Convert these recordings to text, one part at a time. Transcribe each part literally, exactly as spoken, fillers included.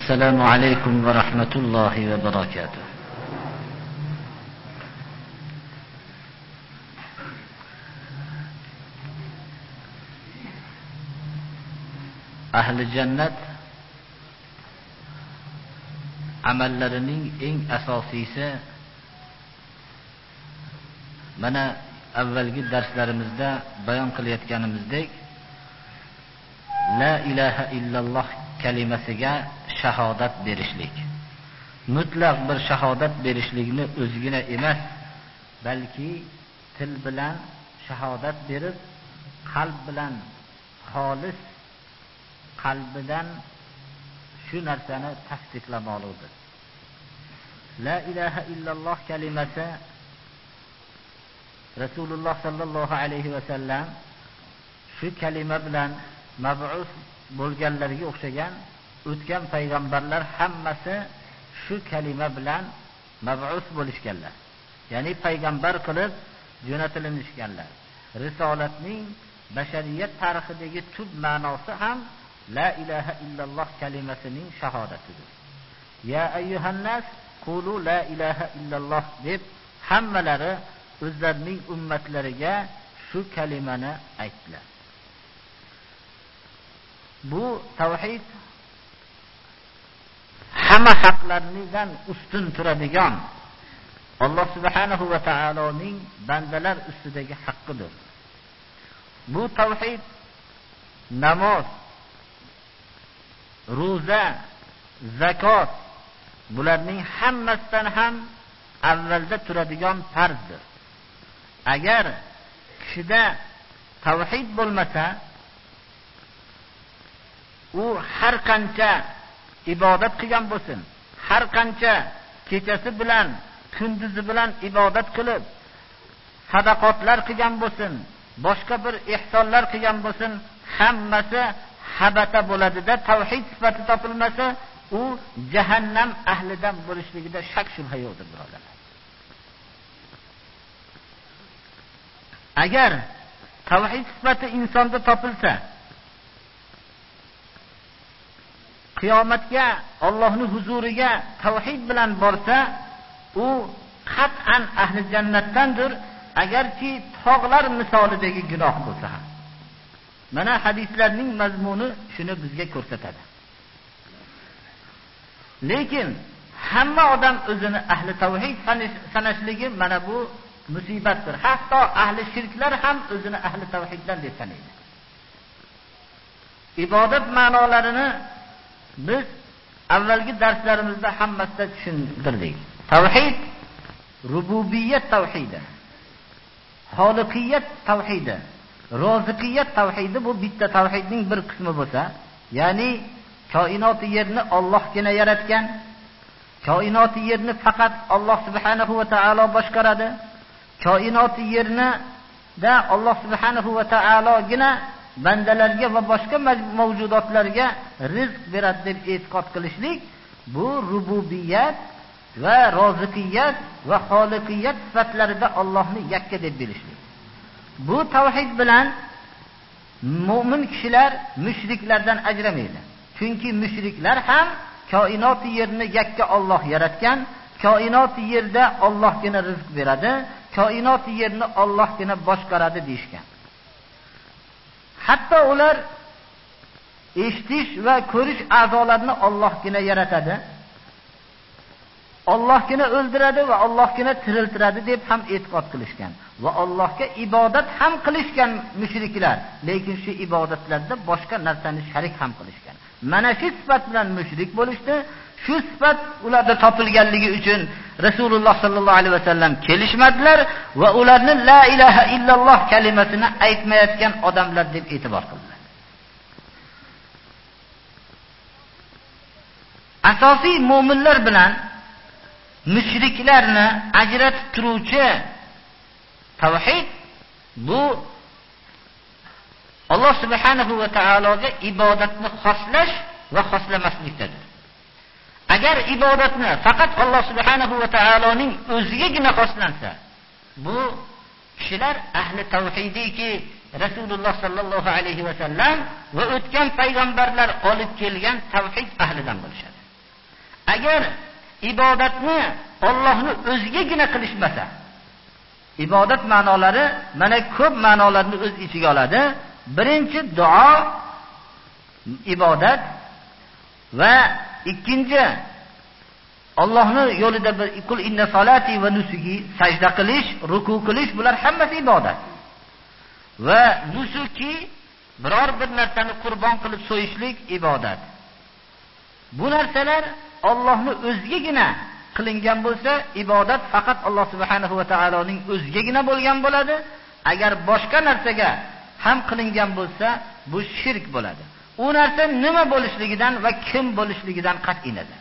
السلام عليكم ورحمة الله وبركاته. Ahli jannat amallarining eng asosiysi mana avvalgi darslarimizda bayon qilayotganimizdek la ilaha illalloh kalimasiga shahodat berishlik. Mutlaq bir shahodat berishlikni o'zigina emas, balki til bilan shahodat berib, qalb bilan xolis qalbidan shu narsani tasdiqlamoqdir. La ilaha illalloh kalimasi Rasululloh sallallohu alayhi va sallam shu kalima bilan mab'us bo'lganlarga o'xshagan o'tgan payg'ambarlar hammasi shu kalima bilan mab'us bo'lishganlar. Ya'ni payg'ambar qilib jo'natilinishganlar. Risolatning bashariyat tarixidagi tub ma'nosi ham la ilaha illalloh kalimasining shahodatidir. Ya ayyuhan nas qulu la ilaha illalloh deb hammalari o'zlarining ummatlariga shu kalimani aytdilar. Bu tavhid hamma haqlardan ustun turadigan Alloh subhanahu va taoloning bandalar ustidagi haqqidir. Bu tavhid namoz, ro'za, zakot bularning hammasidan ham avvalda turadigan farzdir. Agar kishida tavhid bo'lmasa, u har qancha ibodat qilgan bo'lsin, har qancha kechasi bilan kunduzi bilan ibodat qilib, sadaqotlar qilgan bo'lsin, boshqa bir ihsonlar qilgan bo'lsin, hammasi habata bo'ladida, tavhid sifati topilmasa, u jahannam ahlidan bo'lishligida shak shubha yo'qdir, birodarlar. Agar tavhid sifati insonda topilsa, qiyomatga Allohning huzuriga tavhid bilan borsa, u qat'an ahli jannatdandir, agarki tog'lar misolidagi gunoh bo'lsa ham. Mana hadislarning mazmuni shuni bizga ko'rsatadi. Lekin hamma odam o'zini ahli tavhid sanashligi mana bu musibatdir. Hatto ahli shirklar ham o'zini ahli tavhiddan deb sanaydi. Ibodat ma'nolarini biz avvalgi darslarimizda hammasida tushuntirdik. Tavhid rububiyat tavhidi, xoliqiyat tavhidi, roziqiyat tavhidi bu bitta tavhidning bir qismi bo'lsa, ya'ni koinot yerni Allohgina yaratgan, koinot yerni faqat Alloh subhanahu va taolo boshqaradi. Koinot yerni da Alloh subhanahu va taologina bandalarga va boshqa mavjudotlarga rizq beradi deb e'tiqod qilishlik, bu rububiyat va roziqiyat va xoliqiyat sifatlarida Allohni yakka deb bilishlik. Bu tavhid bilan mu'min kishilar mushriklardan ajramaydi. Chunki mushriklar ham koinot yerni yakka Alloh yaratgan, koinot yerda Allohgina rizq beradi, koinot yerni Allohgina boshqaradi deyshgan. Hatto ular eshitish va ko'rish a'zolarini Allohgina yaratadi, Allohgina o'ldiradi va Allohgina tiriltiradi deb ham e'tiqod qilishgan va Allohga ibodat ham qilishgan mushriklar, lekin shu ibodatlarda boshqa narsani sharik ham qilishgan. Mana shu sifat bilan mushrik bo'lishdi. Shu sifat ularda topilganligi uchun Rasululloh sallallohu alayhi vasallam kelishmadilar va ularni la ilaha illalloh kalimasini aytmayotgan odamlar deb e'tibor qildilar. Asosiy mu'minlar bilan mushriklarni ajratib turuvchi tavhid bu Alloh subhanahu va taologa ibodatni xoslash va xoslamaslikdir. Agar ibodatni faqat Alloh subhanahu va taoloning o'zigagina xoslansa, bu kishilar ahli tavhidiki Rasululloh sallallohu alayhi va sallam va o'tgan payg'ambarlar olib kelgan tavhid ahlidan bo'lishadi. agar ibodatni Allohning o'zigagina qilishmasa, ibodat ma'nolari mana ko'p ma'nolarni o'z ichiga oladi. Birinchi duo ibodat va ikkinchi Allohning yo'lida bir kul inna solati va nusuki sajda qilish, ruku qilish, bular hammasi ibodat. Va nusuki biror bir narsani qurbon qilib so'yishlik ibodat. Bu narsalar Allohning o'zigagina qilingan bo'lsa, ibodat faqat Alloh subhanahu va taoloning o'zigagina bo'lgan bo'ladi. Agar boshqa narsaga ham qilingan bo'lsa, bu shirk bo'ladi. U narsa nima bo'lishligidan va kim bo'lishligidan qat'iy nazar.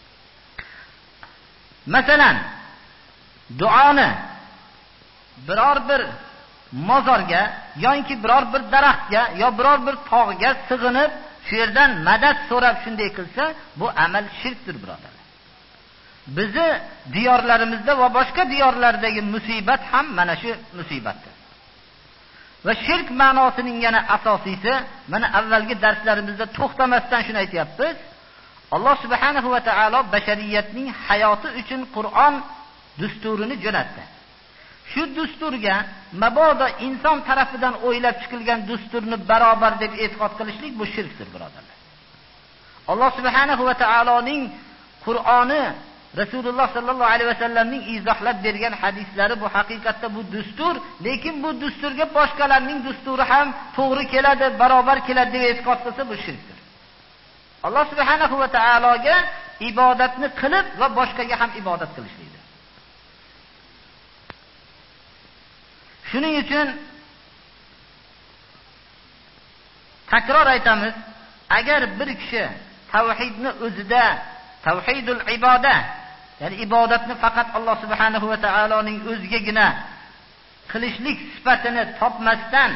Masalan, duoni biror bir mozorga yoki biror bir daraxtga yo biror bir tog'ga sig'inib, shu yerdan madad so'rab shunday qilsa, bu amal shirkdir, birodarlar. Bizi diyorlarimizda va boshqa diyorlardagi musibat ham mana shu musibatdir. Va shirk ma'nosining yana asosiysi, mana avvalgi darslarimizda to'xtamasdan shuni aytyapmiz. Alloh subhanahu va taolo bashariyatning hayoti uchun Qur'on dasturini jo'natdi. Shu dasturga mabodo inson tarafidan o'ylab chiqilgan dasturni barobar deb e'tiqod qilishlik bu shirkdir, birodarlar. Alloh subhanahu va taoloning Qur'oni, Rasululloh sallallohu alayhi vasallamning izohlab bergan hadislari bu haqiqatda bu dastur, lekin bu dasturga boshqalarning dasturi ham to'g'ri keladi, barobar keladi deb e'tiqod qilsa bu shirkdir. Alloh subhanahu va taologa ibodatni qilib va boshqaga ham ibodat qilishlikdir. Shuning uchun takror aytamiz, agar bir kishi tavhidni o'zida, tavhidul iboda, ya'ni ibodatni faqat Alloh subhanahu va taoloning o'zigagina qilishlik sifatini topmasdan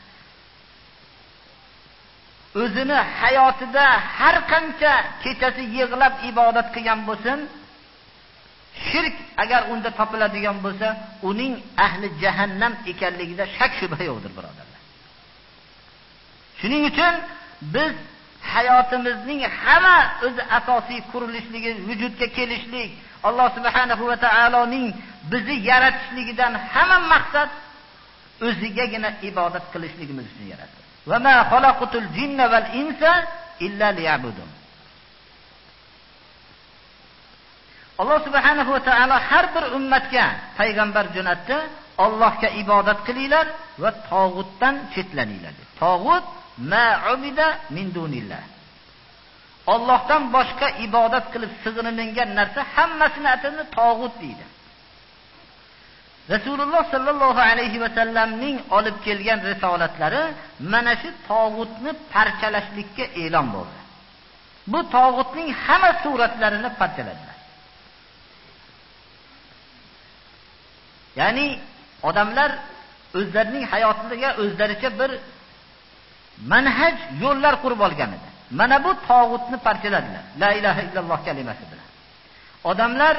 o'zini hayotida har qancha kechasi yig'lab ibodat qilgan bo'lsin, shirk agar unda topiladigan bo'lsa, uning ahli jahannam ekanligida shak shubha yo'qdir, birodarlar. Shuning uchun biz hayotimizning hamma o'zi asosiy qurilishligi, vujudga kelishlik, Alloh subhanahu va taoloning bizni yaratishligidan hamma maqsad o'zigagina ibodat qilishligimiz uchun yaratdi. Va ma xalaqtul jinna val insa illa liya'budun. Alloh subhanahu va taolo har bir ummatga payg'ambar jo'natdi. Allohga ibodat qilinglar va tog'utdan chetlaninglar. Tog'ut ma'ubida min dunillah. Allohdan boshqa ibodat qilib sig'inilingan narsa hammasini atini tog'ut deydi. Rasululloh sallallohu alayhi va sallamning olib kelgan risolatlari mana shu tog'utni parchalashlikka e'lon bo'ldi. Bu tog'utning hamma suratlarini parchaladilar. Ya'ni odamlar o'zlarining hayotiga o'zlaricha bir manhaj, yo'llar qurib olgan edi. Mana bu tog'utni parchaladilar. La ilaha illalloh kalimasi bilan. Odamlar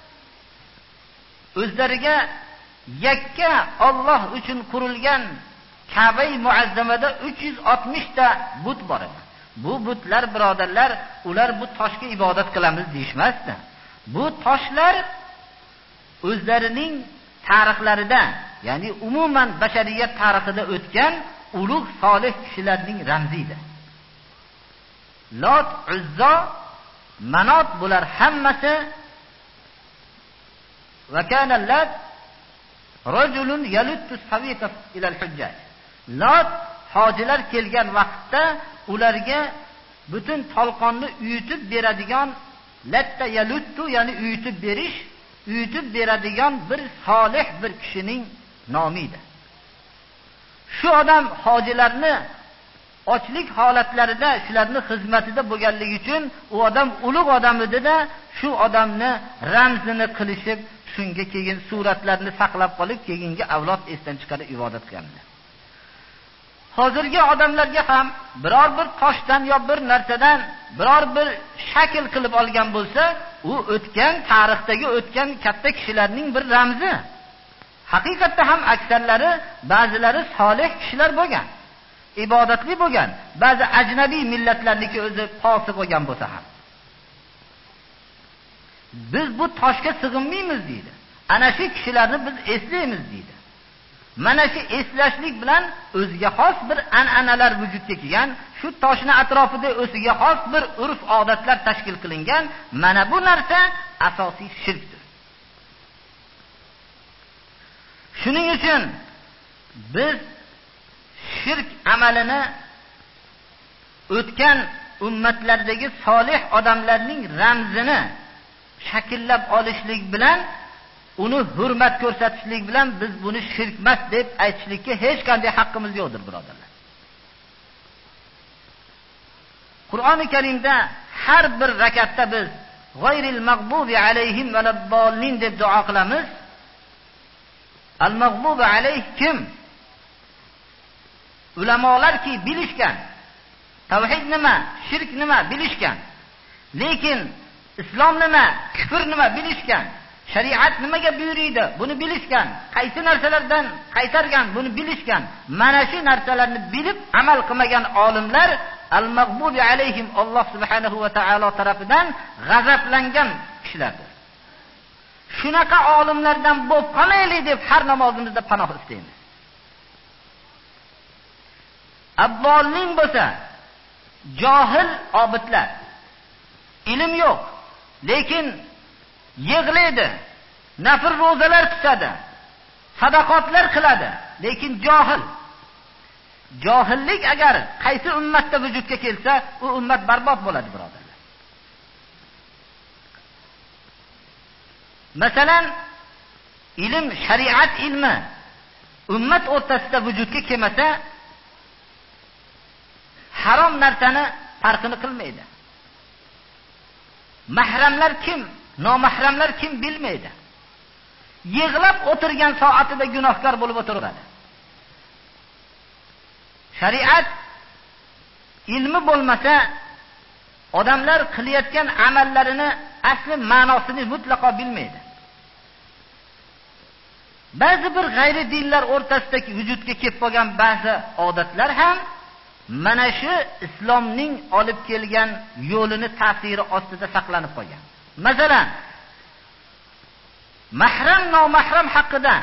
o'zlariga yakka Alloh uchun qurilgan Ka'ba-i muazzamada uch yuz oltmish ta but bor edi. Bu butlar, birodarlar, ular bu toshga ibodat qilamiz deyishmasdi. Bu toshlar o'zlarining tarixlarida, ya'ni umuman bashariyat tarixida o'tgan ulug' solih kishilarning ramzidir. Lot, Uzzo, Manot bular hammasi va kana Lat rajulun yaluttu sawiqa ila al-hujjaj. Lot hojilar kelgan vaqtda ularga butun tolqonni uyutib beradigan, latta yaluttu ya'ni uyutib berish, uyutib beradigan bir solih bir kishining nomi edi. Shu odam hojilarni ochlik holatlarida shularni xizmatida bo'lganligi uchun u odam ulug' odam edi-da, shu odamni ramzini qilishib, shunga keyin suratlarni saqlab qolib, keyingi avlod esdan chiqarib ibodat qilganlar. Hozirgi odamlarga ham biror bir toshdan yo bir narsadan biror bir shakl qilib olgan bo'lsa, u o'tgan tarixdagi o'tgan katta kishilarning bir ramzi. Haqiqatda ham aksarlari, ba'zilari solih kishilar bo'lgan, ibodatli bo'lgan, ba'zi ajnabiy millatlarniki o'zi fosiq bo'lgan bo'lsa ham. Biz bu toshga sig'inmaymiz deydi. Ana shu kishilarni biz eslaymiz deydi. Mana shu eslashlik bilan o'ziga xos bir an'analar vujudga kelgan, shu toshning atrofida o'ziga xos bir urf-odatlar tashkil qilingan. Mana bu narsa asosiy shirkdir. Shuning uchun biz shirk amalini o'tgan ummatlardagi solih odamlarning ramzini shakllab olishlik bilan, uni hurmat ko'rsatishlik bilan biz buni shirkmas deb aytishlikka hech qanday haqqimiz yo'qdir, birodarlar. Qur'oni Karimda har bir rakatda biz g'oyril mag'bubi alayhim va laddallin deb duo qilamiz. Al-mag'bubi alayh kim? Ulamolarki bilishgan. Tavhid nima, shirk nima bilishgan. Lekin islom nima, kufr nima bilishgan. Shariat nimaga buyuriydi, buni bilishgan. Qaysi narsalardan qaytargan, buni bilishgan. Mana shu narsalarni bilib amal qilmagan olimlar al-mag'bubi alayhim, Alloh subhanahu va taolo tarafidan g'azablangan kishilardir. Shunaqa olimlardan bo'lib qolmaylik deb har namozimizda panoh istaymiz. Abbollin bo'lsa, johil obidlar, ilm yo'q, lekin yig'laydi, nafl ro'zalar tutadi, sadaqotlar qiladi, lekin johil. Johillik agar qaysi ummatda vujudga kelsa, u ummat barbod bo'ladi, birodarlar. Masalan, ilm, shariat ilmi ummat o'rtasida vujudga kelmasa, harom narsani farqini qilmaydi. Mahramlar kim, nomahramlar kim bilmaydi. Yig'lab o'tirgan soatida gunohkor bo'lib o'tiradi. Shariat ilmi bo'lmasa, odamlar qilayotgan amallarini asli ma'nosini mutlaqo bilmaydi. Ba'zi bir g'ayri dinlar o'rtasidagi vujudga kelib qolgan ba'zi odatlar ham mana shu islomning olib kelgan yo'lini ta'siri ostida saqlanib qolgan. Masalan, mahram nomahram haqida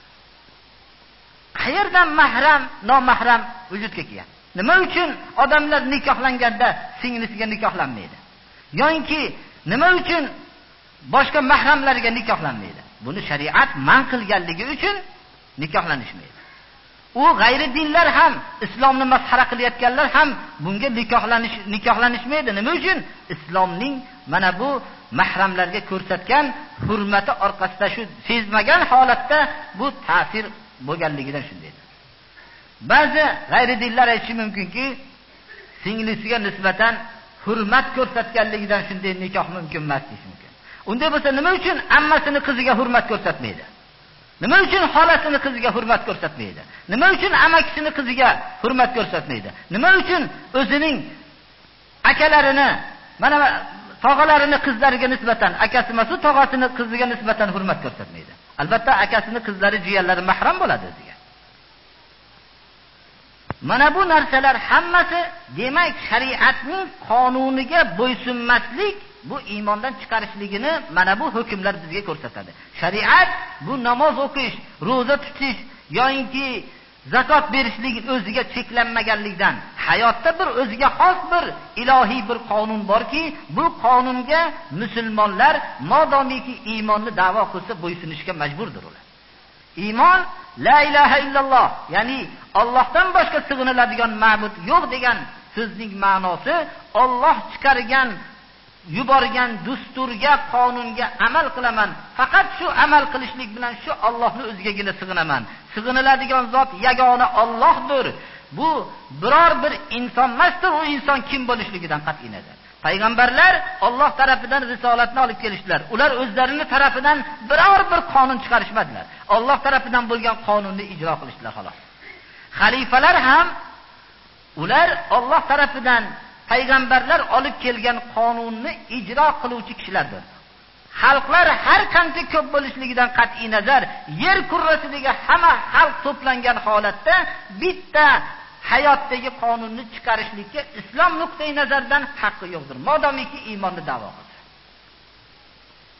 qayerdan mahram nomahram vujudga kelgan? Nima uchun odamlar nikohlanganda singlisiga nikohlanmaydi? Yoki nima uchun boshqa mahramlarga nikohlanmaydi? Buni shariat man qilganligi uchun nikohlanishmaydi. U g'ayri dinlar ham, islomni masxara qilayotganlar ham bunga nikohlanish nikohlanishmaydi. Nima uchun? Islomning mana bu mahramlarga ko'rsatgan hurmati orqasida, shu sezmagan holatda bu ta'sir bo'lganligidan shunday. Ba'zi g'ayri dinlar aytishi mumkinki, singlisiga nisbatan hurmat ko'rsatganligidan shunday nikoh mumkin emas deyish mumkin. Unday bo'lsa nima uchun ammasini qiziga hurmat ko'rsatmaydi? Nima uchun xolasini qiziga hurmat ko'rsatmaydi? Nima uchun amakisini qiziga hurmat ko'rsatmaydi? Nima uchun o'zining akalarini, mana tog'alarini qizlariga nisbatan, akasi emas, tog'asini qiziga nisbatan hurmat ko'rsatmaydi? Albatta akasini qizlari, jiyanlari mahram bo'ladi o'ziga. Mana bu narsalar hammasi demak shariatning qonuniga bo'ysunmaslik, bu iymondan chiqarishligini mana bu hukmlar bizga ko'rsatadi. Shariat bu namoz o'qish, roza tutish yoki zakot berishlik o'ziga cheklanmaganlikdan, hayotda bir o'ziga xos bir ilohiy bir qonun borki, bu qonunga musulmonlar modomiki iymonni da'vo qilsa bo'ysunishga majburdir ular. Iymon la ilaha illalloh, ya'ni Allohdan boshqa sig'iniladigan ma'bud yo'q degan so'zning ma'nosi Alloh chiqargan yuborgan dasturga, qonunga amal qilaman. Faqat shu amal qilishlik bilan shu Allohning o'zigagina sig'inaman. Sig'iniladigan zot yagona Allohdir. Bu biror bir inson emasdir. U inson kim bo'lishligidan qat'iy nazar. Payg'ambarlar Alloh tarafidan risolatni olib kelishdilar. Ular o'zlarini tarafidan biror bir qonun chiqarishmadilar. Alloh tarafidan bo'lgan qonunni ijro qilishdilar xolos. Xalifalar ham ular Alloh tarafidan payg'ambarlar olib kelgan qonunni ijro qiluvchi kishilardir. Xalqlar har qancha ko'p bo'lishligidan qat'iy nazar, yer kurrasidagi hamma xalq to'plangan holatda bitta hayotdagi qonunni chiqarishlikka islom nuqtai nazaridan haqqi yo'qdir, modomiki iymonni da'vo qilsa.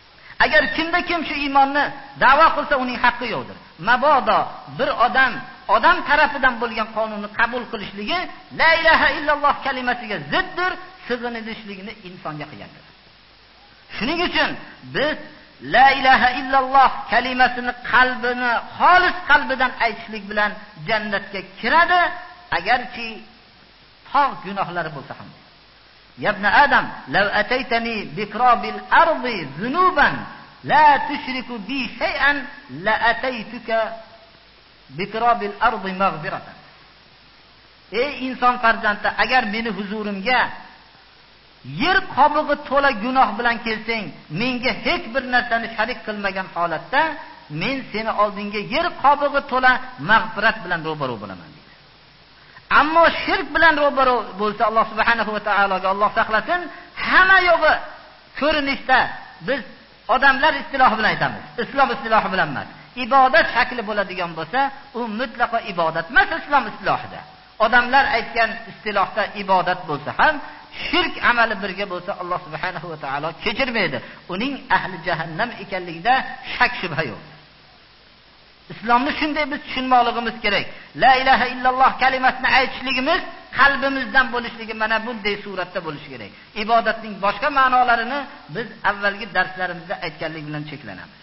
Agar kimda kim shu iymonni da'vo qilsa, uning haqqi yo'qdir. Mabodo bir odam odam tarafidan bo'lgan qonunni qabul qilishligi la ilaha illalloh kalimasiga ziddir, sig'inishlikni insonga qilgandir. Shuning uchun biz la ilaha illalloh kalimasini qalbini xolis qalbidan aytishlik bilan jannatga kiradi, agarchi tog' gunohlari bo'lsa ham. Ya ibn Adam, law ataytani biqrabil ardi zunuban la tushriku bi shay'an la ataytuka biqrabil ardi maghfiratan. Ey inson farzandi, agar meni huzurimga yer qobig'i to'la gunoh bilan kelsang, menga hech bir narsani sharik qilmagan holatda men seni oldinga yer qobig'i to'la mag'firat bilan ro'baro bo'laman dedi. Ammo shirk bilan ro'baro bo'lsa, Alloh subhanahu va taologa Alloh saqlasin, hamma yo'g'i ko'rinishda biz odamlar istilohi bilan aytamiz, islom istilohi bilan emas. Ibodat shakli bo'ladigan bo'lsa, u mutlaqo ibodat emas islom istilohida. Odamlar aytgan istilohda ibodat bo'lsa ham, shirk amali birga bo'lsa, Alloh subhanahu va taolo kechirmaydi. Uning ahli jahannam ekanligida shak shubha yo'q. Islomni shunday biz tushunmoqligimiz kerak. La ilaha illalloh kalimasini aytishligimiz qalbimizdan bo'lishligi mana bunday suratda bo'lishi kerak. Ibodatning boshqa ma'nolarini biz avvalgi darslarimizda aytganlik bilan cheklanamiz.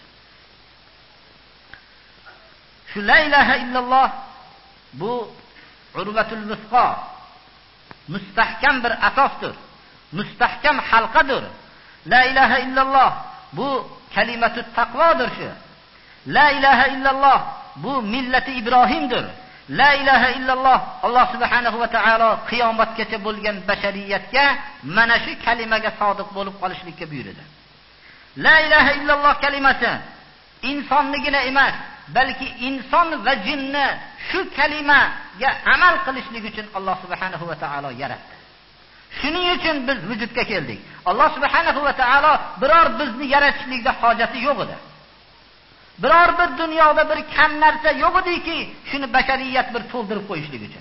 Shu la ilaha illalloh bu urvatul vusqa, mustahkam bir asosdir, mustahkam halqadir. La ilaha illalloh bu kalimatut taqvodir shu. La ilaha illalloh bu millati Ibrohimdir. La ilaha illalloh Alloh subhanahu va taolo qiyomatgacha bo'lgan bashariyatga mana shu kalimaga sodiq bo'lib qolishlikka buyurdi. La ilaha illalloh kalimasi insonnigina emas, balki inson va jinni shu kalimaga amal qilishlik uchun Alloh subhanahu va taolo yaratdi. Shuning uchun biz vujudga keldik. Alloh subhanahu va taolo biror bizni yaratishlikda hojati yo'q edi. Biror bir dunyoda bir kam narsa yo'q ediki, shuni bashariyat bir to'ldirib qo'yishlik uchun.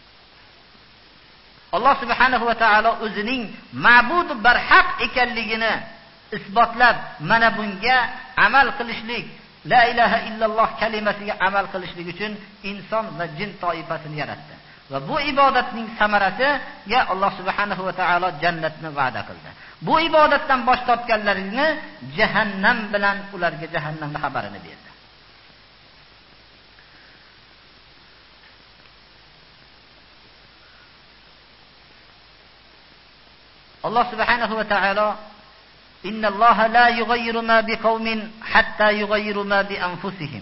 Alloh subhanahu va taolo o'zining ma'bud barhaq ekanligini isbotlab, mana bunga amal qilishlik, la ilaha illalloh kalimasiga amal qilishlik uchun inson va jin toifasini yaratdi. Va bu ibodatning samarasiga Alloh subhanahu va taolo jannatni va'da qildi. Bu ibodatdan bosh tortganlarini jahannam bilan ularga jahannamning xabarini berdi. Alloh subhanahu va taolo innalloha la yughayyiru ma biqaumin hatta yughayyiru ma bi anfusihim.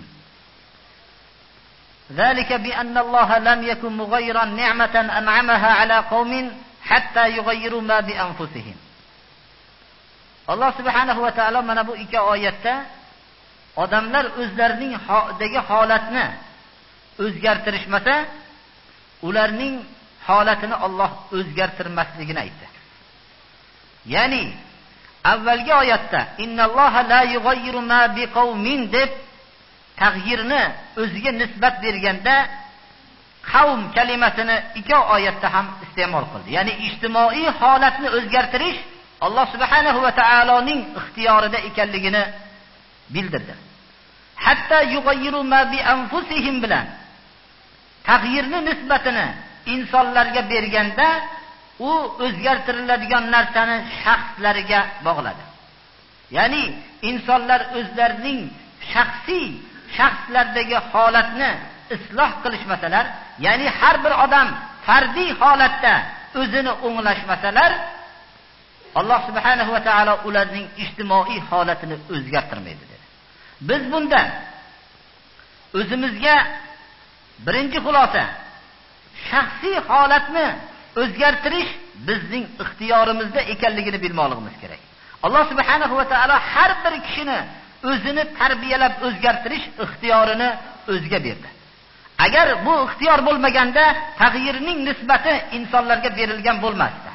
ذلك بأن الله لم يكن مغيرا نعمة أنعمها على قوم حتى يغيروا ما بأنفسهم. Alloh subhanahu va taolo mana bu ikki oyatda odamlar o'zlarining hodagi holatni o'zgartirishmasa, ularning holatini Alloh o'zgartirmasligini aytdi. Ya'ni avvalgi oyatda innalloha la yughayyiru ma biqaumin deb tag'yirni o'ziga nisbat berganda qavm kalimasini ikki oyatda ham iste'mol qildi. Ya'ni ijtimoiy holatni o'zgartirish Alloh subhanahu va taoloning ixtiyorida ekanligini bildirdi. Hatto yughayyiru ma bi anfusihim bilan tag'yirni nisbatini insonlarga berganda u o'zgartiriladigan narsani shaxslariga bog'ladi. Ya'ni insonlar o'zlarining shaxsiy shaxslardagi holatni isloh qilishmasalar, ya'ni har bir odam fardiy holatda o'zini o'nglashmasalar, Alloh subhanahu va taolo ularning ijtimoiy holatini o'zgartirmaydi dedi. Biz bunda o'zimizga birinchi xulosa shaxsiy holatni o'zgartirish bizning ixtiyorimizda ekanligini bilmoqligimiz kerak. Alloh subhanahu va taolo har bir kishini o'zini tarbiyalab o'zgartirish ixtiyorini o'ziga berdi. Agar bu ixtiyor bo'lmaganda tag'yirning nisbati insonlarga berilgan bo'lmasdi.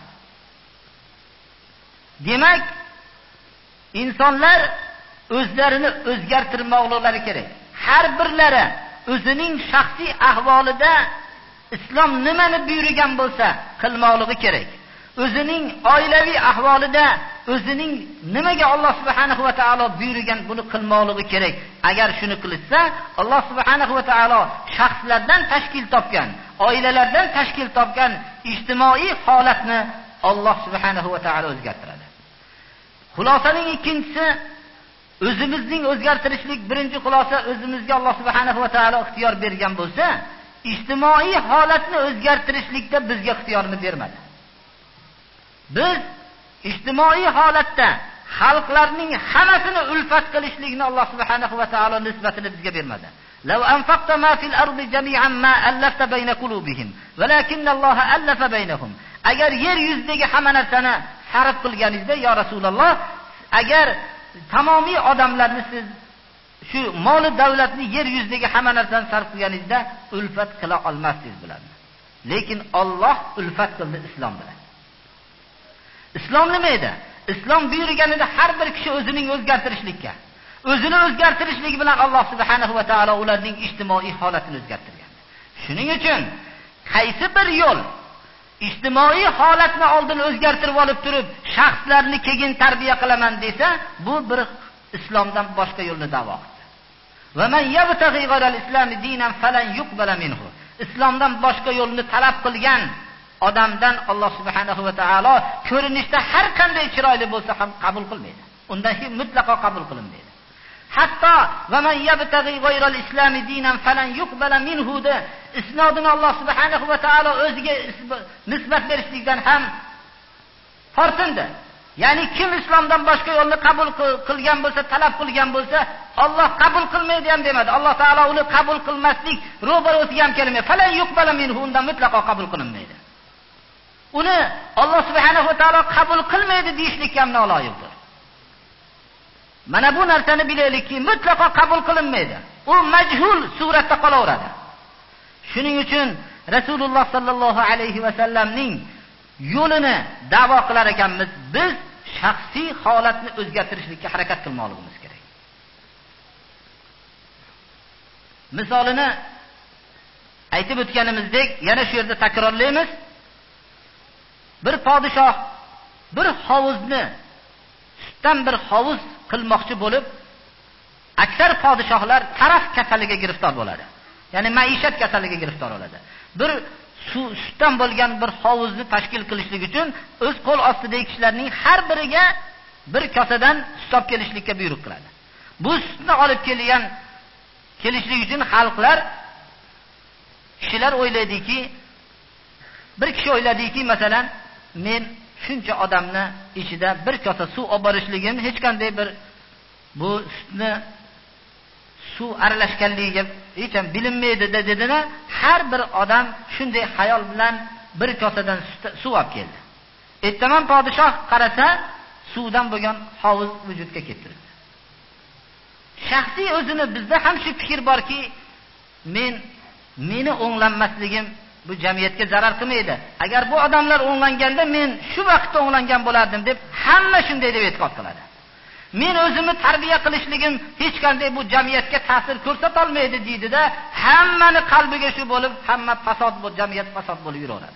Demak, insonlar o'zlarini o'zgartirmoqlari kerak. Har birlari o'zining shaxsiy ahvolida islom nimani buyurgan bo'lsa qilmoqligi kerak. O'zining oilaviy ahvolida o'zining nimaga Alloh subhanahu va taolo buyurgan buni qilmoqligi kerak. Agar shuni qilsa, Alloh subhanahu va taolo shaxslardan tashkil topgan, oilalardan tashkil topgan ijtimoiy holatni Alloh subhanahu va taolo o'zgartiradi. Xulosaning ikkinchisi, o'zimizning o'zgartirishlik. Birinchi xulosa, o'zimizga Alloh subhanahu va taolo ixtiyor bergan bo'lsa, ijtimoiy holatni o'zgartirishlikda bizga ixtiyorni bermadi. Biz ijtimoiy holatda xalqlarning hammasini ulfat qilishlikni Alloh subhanahu va taolo nisbatini bizga bermadi. Law anfaqta ma fil ardi jami'an ma allafta bayna qulubihim, walakinalloha allafa baynahum. Agar yer yuzidagi hamma narsani sarf qilganingizda, yo Rasululloh, agar tamomiy odamlarni siz shu mol davlatni yer yuzidagi hamma narsani sarf qilganingizda ulfat qila olmasdingiz bularni. Lekin Alloh ulfat qildi islom bilan. Islom nima edi? Islom buyurganida har bir kishi o'zining o'zgartirishlikka, o'zini o'zgartirishligi bilan Alloh subhanahu va taolo ularning ijtimoiy holatini o'zgartirgan. Shuning uchun qaysi bir yo'l ijtimoiy holatni oldin o'zgartirib olib turib, shaxslarni keyin tarbiya qilaman desa, bu bir islomdan boshqa yo'lni da'vo qildi. Va man yabtaghi g'ayral islami dinan falan yuqbala minhu. Islomdan boshqa yo'lni talab qilgan odamdan Alloh subhanahu va taolo ko'rinishda har qanday chiroyli bo'lsa ham qabul qilmaydi. Undan hech mutlaqo qabul qilinmaydi. Hatto va man yabtaghi g'ayral islami dinan falan yuqbala minhu da isnodini Alloh subhanahu va taolo o'ziga nisbat berishlikdan ham tortindi. Ya'ni kim islomdan boshqa yo'lni qabul qilgan bo'lsa, talab qilgan bo'lsa, Alloh qabul qilmaydi ham demadi. Alloh taolo uni qabul qilmaslik ro'barosiga ham kelmaydi. Falan yuqbala minhu, undan mutlaqo qabul qilinmaydi. Uni Alloh subhanahu va taolo qabul qilmaydi deyishlik ham noloyiqdir. Mana bu narsani bilaylikki, mutlaqo qabul qilinmaydi. U majhul suratda qolaveradi. Shuning uchun Rasululloh sallallohu alayhi va sallamning yo'lini da'vo qilar ekanmiz. Biz shaxsiy holatni o'zgartirishlikka harakat qilmoqligimiz kerak. Misolini aytib o'tganimizdek, yana shu yerda takrorlaymiz. Bir podshoh bir hovuzni sutdan bir hovuz qilmoqchi bo'lib, aksar podshohlar taraf kasaliga giriftor bo'ladi. Ya'ni maishat kasaliga giriftor bo'ladi. Bir suv sutdan bo'lgan bir hovuzni tashkil qilishlik uchun o'z qo'l ostidagi kishilarning har biriga bir kosadan sut olib kelishlikka buyruq qiladi. Bu sutni olib kelgan kelishlik uchun xalqlar, kishilar o'ylaydiki, bir kishi o'yladiki, masalan, men shuncha odamni ichida bir kosa suv olib borishligim hech qanday bir bu sutni suv aralashganligiga hech ham bilinmaydi dedina, har bir odam shunday xayol bilan bir kosadan suv olib keldi. Ertaman podshoh qarasa, suvdan bo'lgan hovuz vujudga keltirdi. Shaxsiy o'zini bizda ham shu fikr borki, men meni o'nglanmasligim bu jamiyatga zarar qilmaydi. Agar bu odamlar o'nglanganda men shu vaqtda o'nglangan bo'lardim deb hamma shunday deb e'tiqod qiladi. Men o'zimni tarbiya qilishligim hech qanday bu jamiyatga ta'sir ko'rsata olmaydi deydi-da, hammani qalbiga shu bo'lib, hamma fasod bu jamiyat fasod bo'lib yuraveradi.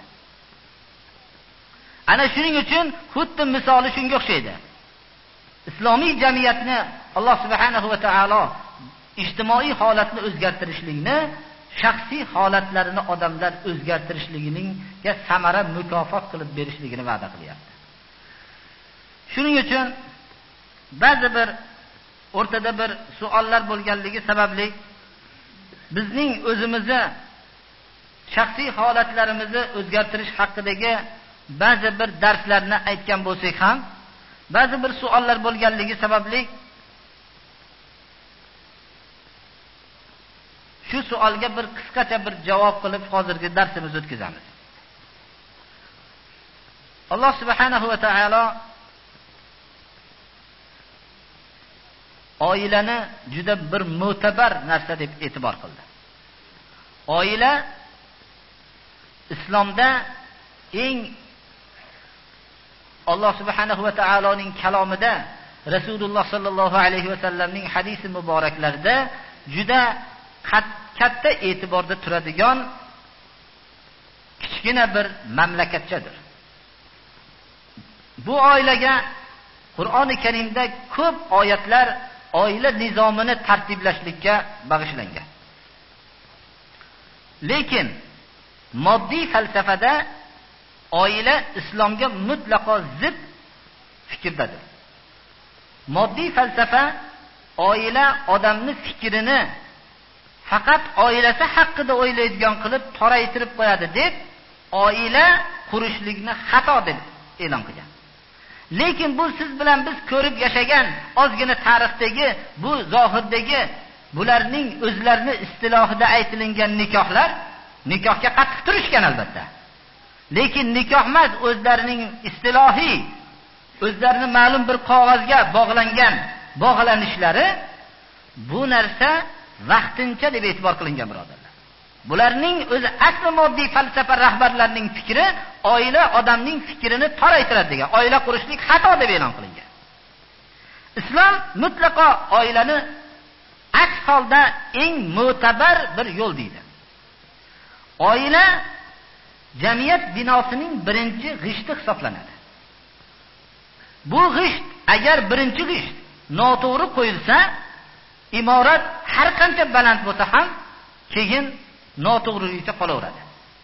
Ana shuning uchun xuddi misoli shunga o'xshaydi. Islomiy jamiyatni Alloh subhanahu va taolo ijtimoiy holatni o'zgartirishlikni, shaxsiy holatlarini odamlar o'zgartirishligiga samara mukofot qilib berishligini va'da qilyapti. Shuning uchun ba'zi bir o'rtada bir savollar bo'lganligi sababli bizning o'zimizni shaxsiy holatlarimizni o'zgartirish haqidagi ba'zi bir darslarni aytgan bo'lsak ham, ba'zi bir savollar bo'lganligi sababli shu savolga bir qisqacha bir javob qilib hozirgi darsimizni o'tkazamiz. Alloh subhanahu va taolo oilani juda bir mo'tabar narsa deb e'tibor qildi. Oila islomda eng Alloh subhanahu va taoloning kalomida, Rasululloh sallallohu alayhi va sallamning hadisi muboraklarida juda katta e'tiborda turadigan kichkina bir mamlakatchadir. Bu oilaga Qur'oni Karimda ko'p oyatlar oila nizomini tartiblashlikka bag'ishlangan. Lekin moddiy falsafada oila islomga mutlaqo zid fikrdadir. Moddiy falsafa oila odamni fikrini faqat oilasi haqida o'ylaydigan qilib toraytirib qo'yadi deb oila qurishlikni xato deb e'lon qilgan. Lekin bu siz bilan biz ko'rib yashagan ozgina tarixdagi bu zohirdagi bularning o'zlarini istilohida aytilingan nikohlar nikohga qattiq turishgan albatta. Lekin nikoh emas, o'zlarining istilohiy o'zlarini ma'lum bir qog'ozga bog'langan bog'lanishlari bu narsa vaqtincha deb e'tibor qilingan birodarlar. Bularning o'zi asli moddiy falsafa rahbarlarining fikri oila odamning fikrini toraytiradi degan. Oila qurishlik xato deb e'lon qilingan. Islom mutlaqo oilani aks holda eng mo'tabar bir yo'l deydi. Oila jamiyat binosining birinchi g'ishti hisoblanadi. Bu g'isht agar birinchi g'isht noto'g'ri qo'yilsa, imorat har qancha baland bo'lsa ham keyin noto'g'riligicha qolaveradi.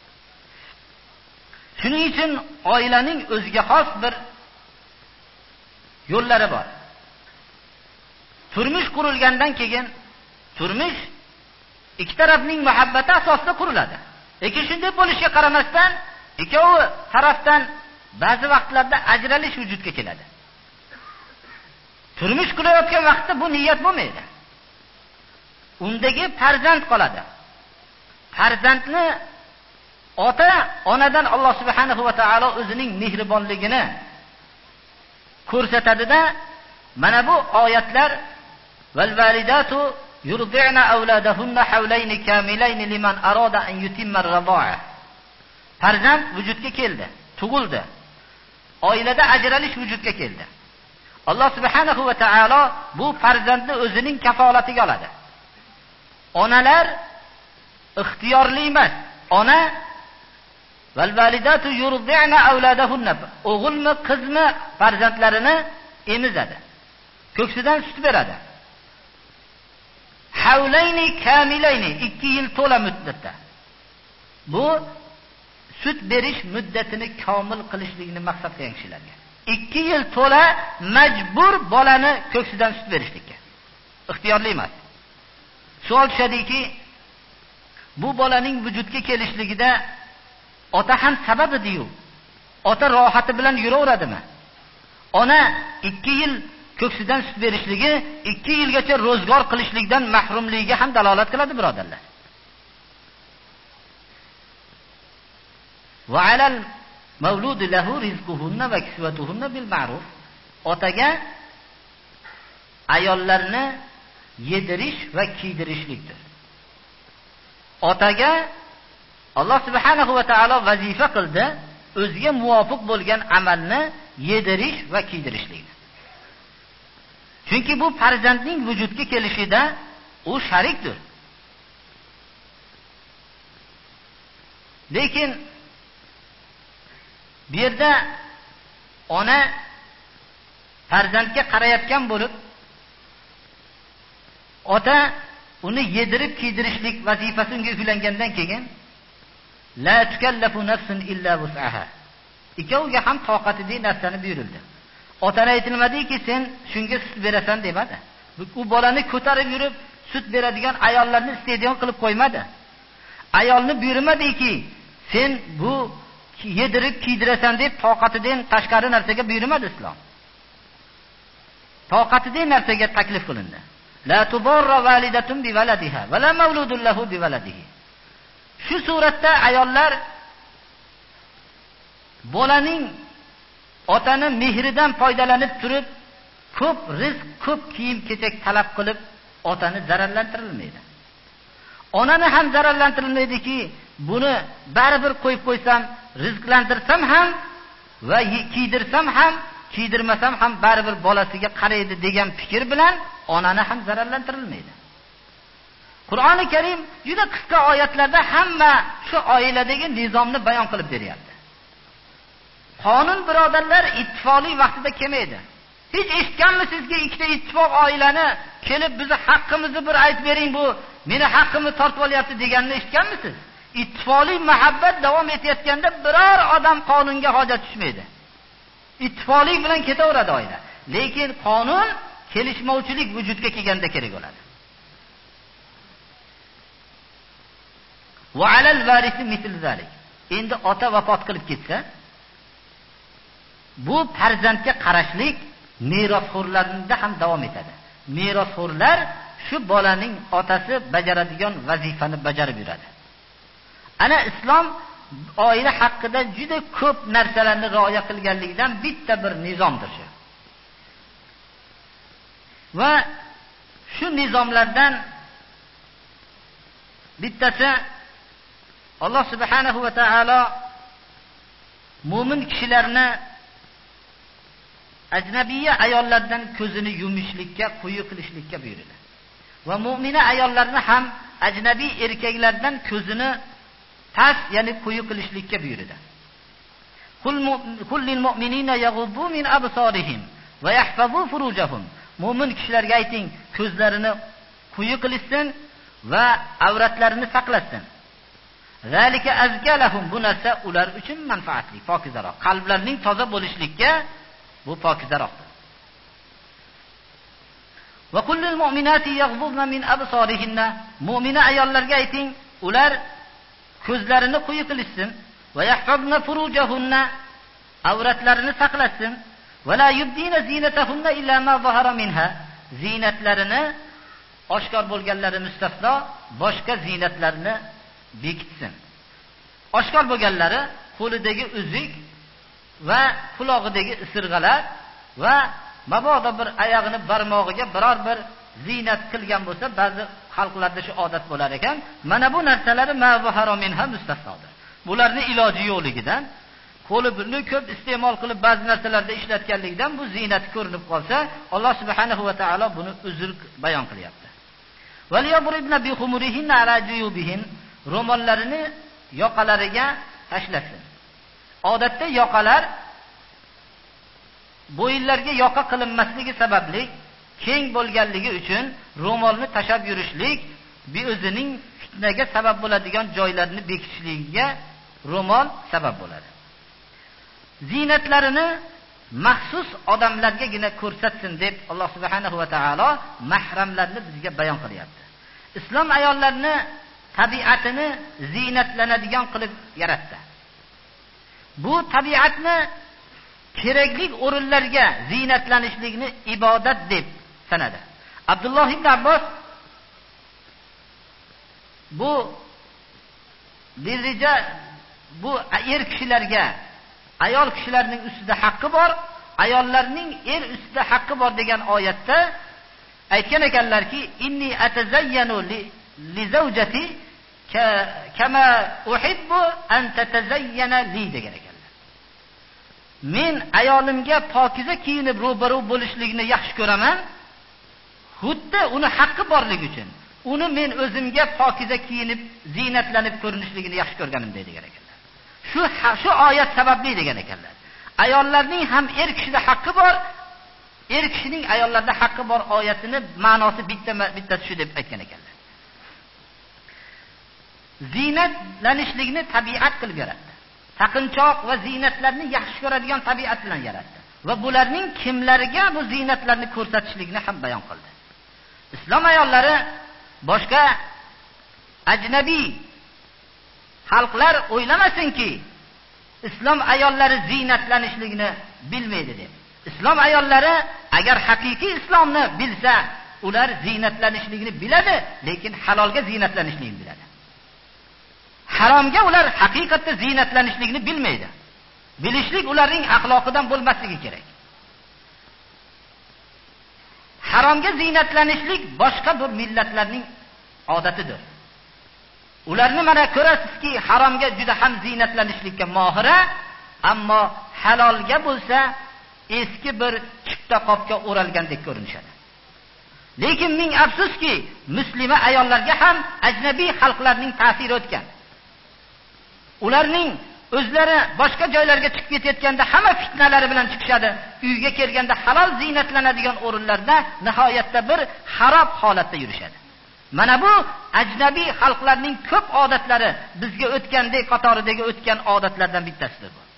Shuning uchun oilaning o'ziga xos bir yo'llari bor. Turmush qurilgandan keyin turmush ikki tarafning muhabbati asosida quriladi. Lekin shunday bo'lishiga qaramasdan ikkovi tarafdan ba'zi vaqtlarda ajralish vujudga keladi. Turmush qurayotgan vaqtda bu niyat bo'lmaydi. Undagi farzand qoladi. Farzandni ota onadan Alloh subhanahu va taolo o'zining mehribonligini ko'rsatadida mana bu oyatlar val validatu yurdi'na awladahunna hawlayn kamilayn liman arada an yutimma ar-rida'a. Farzand vujudga keldi, tug'ildi. Oilada ajralish vujudga keldi. Alloh subhanahu va taolo bu farzandni o'zining kafolatiga oladi. Onalar ixtiyorli emas. Ona val validatu yurdi'na awladahunna. O'g'ilmi, qizmi farzandlarini emizadi. Ko'ksidan sut beradi. Havlayni kamilayni ikki yil to'la muddatda. Bu sut berish muddatini komil qilishlikni maqsad qilgan kishilarga. ikki yil to'la majbur bolani ko'ksidan sut berishlikka. Ixtiyorli emas. Savol tushadiki, bu bolaning vujudga kelishligida ota ham sabab edi-yu. Ota rohati bilan yuraveradimi? Ona ikki yil ko'ksidan sut berishligi ikki yilgacha ro'zg'or qilishlikdan mahrumligiga ham dalolat qiladi birodarlar. Va alal mavlud lahu rizquhunna va kisvatuhunna bil ma'ruf. Otaga ayollarni yedirish va kiydirishlikdir. Otaga Alloh subhanahu va taolo vazifa qildi, o'ziga muvofiq bo'lgan amalni yedirish va kiydirishlik. Chunki bu farzandning vujudga kelishida u sharikdir. Lekin bu yerda ona farzandga qarayotgan bo'lib, ota uni yedirib kiydirishlik vazifasi unga yuklangandan keyin la tukallafu nafsun illa wus'aha. Ikkoviga ham toqatidagi narsani buyurildi. Otana aytilmadiki, sen shunga sut berasan demadi. U bolani ko'tarib yurib sut beradigan ayollarni istedion qilib qo'ymadi. Ayolni buyurmadiki, sen bu yedirib kiydirasan deb toqatidan tashqari narsaga buyurmadi islom. Toqatidan narsaga taklif qilindi. La tubarra validatun bi valadiha va la mavludun lahu bi valadihi. Shu suratda ayollar bolaning otani mehridan foydalanib turib, ko'p rizq, ko'p kiyim-kechak talab qilib otani zararlantirilmaydi. Onani ham zararlantirilmaydiki, buni baribir qo'yib qo'ysam, rizqlantirsam ham va kiydirsam ham, kiydirmasam ham baribir bolasiga qaraydi degan fikr bilan onani ham zararlantirilmaydi. Qur'oni Karim juda qisqa oyatlarda hamma shu oiladagi nizomni bayon qilib beryapti. Qonun birodarlar ittifoqli vaqtida kelmaydi. Hech eshitganmisizki, ikkita ittifoq oilani kelib bizni haqqimizni bir aytib bering, bu meni haqqimni tortib olyapti deganini eshitganmisiz? Ittifoqli muhabbat davom etayotganda biror odam qonunga hojat tushmaydi. Ittifoqlik bilan ketaveradi oila. Lekin qonun kelishmovchilik vujudga kelganda kerak bo'ladi. Va alal varisi misl zalik. Endi ota vafot qilib ketsa, bu farzandga qarashlik merosxo'rlarida ham davom etadi. Merosxo'rlar shu bolaning otasi bajaradigan vazifani bajarib yuradi. Ana islom oila haqida juda ko'p narsalarni rioya qilganligidan bitta bir nizomdir shu. Va shu nizomlardan bittasi Alloh subhanahu va taolo mu'min kishilarni ajnabiya ayollardan ko'zini yumishlikka, quyi qilishlikka buyurdi. Va mu'mina ayollarni ham ajnabiy erkaklardan ko'zini past, ya'ni quyi qilishlikka buyurdi. Qul lil mu'minina yaghuddu min absarihim va yahfazu furujahum. Mu'min kishilarga ayting, ko'zlarini quyi qilishsin va avratlarini saqlasin. Zalika azgalahum, bu narsa ular uchun manfaatli, pokizaroq. Qalblarning toza bo'lishlikka bu pokizaroqdir. Va qul lil mu'minati yaghdudna min absarihinna. Mu'mina ayollarga ayting, ular ko'zlarini quyi qilishsin va yahfazna furujahunna, avratlarini saqlasin. Va la yubdina zinatahunna illa ma zahara minha. Zinatlarini oshkor bo'lganlari mustasno, boshqa zinatlarni bekitsin. Oshkor bo'lganlari qo'lidagi uzuk va quloqidagi isirg'alar va mabodo bir oyog'ini barmog'iga biror bir zinat qilgan bo'lsa, ba'zi xalqlarda shu odat bo'lar ekan. Mana bu narsalari ma'zaharo minha mustasnodir. Bularning iloji yo'qligidan, qo'li buni ko'p iste'mol qilib ba'zi narsalarda ishlatganligidan bu zinat ko'rinib qolsa, Alloh subhanahu va taolo buni uzr bayon qilyapti. Wal yabribna bi khumurihinna ala juyubihin. Ro'mollarini yoqalariga tashlasin. Odatda yoqalar bo'yinlarga yoqa qilinmasligi sababli keng bo'lganligi uchun ro'molni tashab yurishlik bir o'zining fitnaga sabab bo'ladigan joylarni bekitishligiga ro'mol sabab bo'ladi. Zinatlarini maxsus odamlargagina ko'rsatsin deb Alloh subhanahu va taolo mahramlarni bizga bayon qilyapti. Islom ayollarni tabiatini zinatlanadigan qilib yaratdi. Bu tabiatni kerakli o'rinlarga zinatlanishlikni ibodat deb sanadi. Abdulloh ibn Abbos bu dirija bu er kishilarga ayol kishilarning ustida haqqi bor, ayollarning er ustida haqqi bor degan oyatda aytgan ekanlarki, inni atazayyanu li, li zawjati kama uhibbu an tatazayyana li degan ekanlar. Men ayolimga pokiza kiyinib ro'baro bo'lishligini yaxshi ko'raman, xuddi uni haqqi borligi uchun uni men o'zimga pokiza kiyinib zinatlanib ko'rinishligini yaxshi ko'rganimday degan ekanlar. Shu shu oyat sababli degan ekanlar. Ayollarning ham er kishida haqqi bor, er kishining ayollarda haqqi bor oyatini ma'nosi bitta bittasi shu deb aytgan ekanlar. Zinatlanishlikni tabiat qilib yaratdi. Taqinchoq va zinatlarni yaxshi ko'radigan tabiat bilan yaratdi. Va bularning kimlarga bu zinatlarni ko'rsatishligini ham bayon qildi. Islom ayollari boshqa ajnabiy xalqlar o'ylamasinki, islom ayollari zinatlanishligini bilmaydi deb. Islom ayollari agar haqiqiy islomni bilsa, ular zinatlanishligini biladi, lekin halolga zinatlanishligini biladi. Haromga ular haqiqatda zinatlanishligini bilmaydi. Bilishlik ularning axloqidan bo'lmasligi kerak. Haromga zinatlanishlik boshqa bir millatlarning odatidir. Ularni mana ko'rasizki, haromga juda ham zinatlanishlikka mohira, ammo halolga bo'lsa eski bir chipta qopga o'ralgandek ko'rinishadi. Lekin ming afsuski, muslima ayollarga ham ajnabiy xalqlarning ta'siri o'tgan. Ularning o'zlari boshqa joylarga chiqib ketayotganda hamma fitnalari bilan chiqishadi. Uyga kelganda halol ziynatlanadigan o'rinlarda nihoyatda bir xarob holatda yurishadi. Mana bu ajnabiy xalqlarning ko'p odatlari, bizga o'tgandek qatoridagi o'tgan odatlardan bittasidir bu.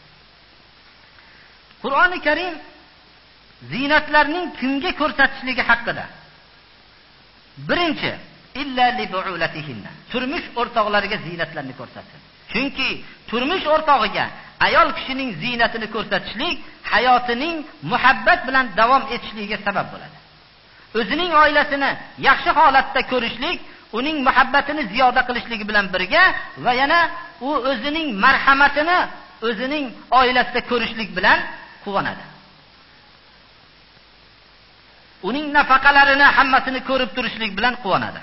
Qur'oni Karim ziynatlarning kimga ko'rsatishligi haqida. Birinchi, illa li bu'ulatihinna. Turmush o'rtoqlariga ziynatlarni ko'rsatsin. Chunki turmush o'rtog'iga ayol kishining ziynatini ko'rsatishlik hayotining muhabbat bilan davom etishligiga sabab bo'ladi. O'zining oilasini yaxshi holatda ko'rishlik, uning muhabbatini ziyoda qilishligi bilan birga va yana u o'zining marhamatini o'zining oilasida ko'rishlik bilan quvonadi. Uning nafaqalarini hammasini ko'rib turishlik bilan quvonadi.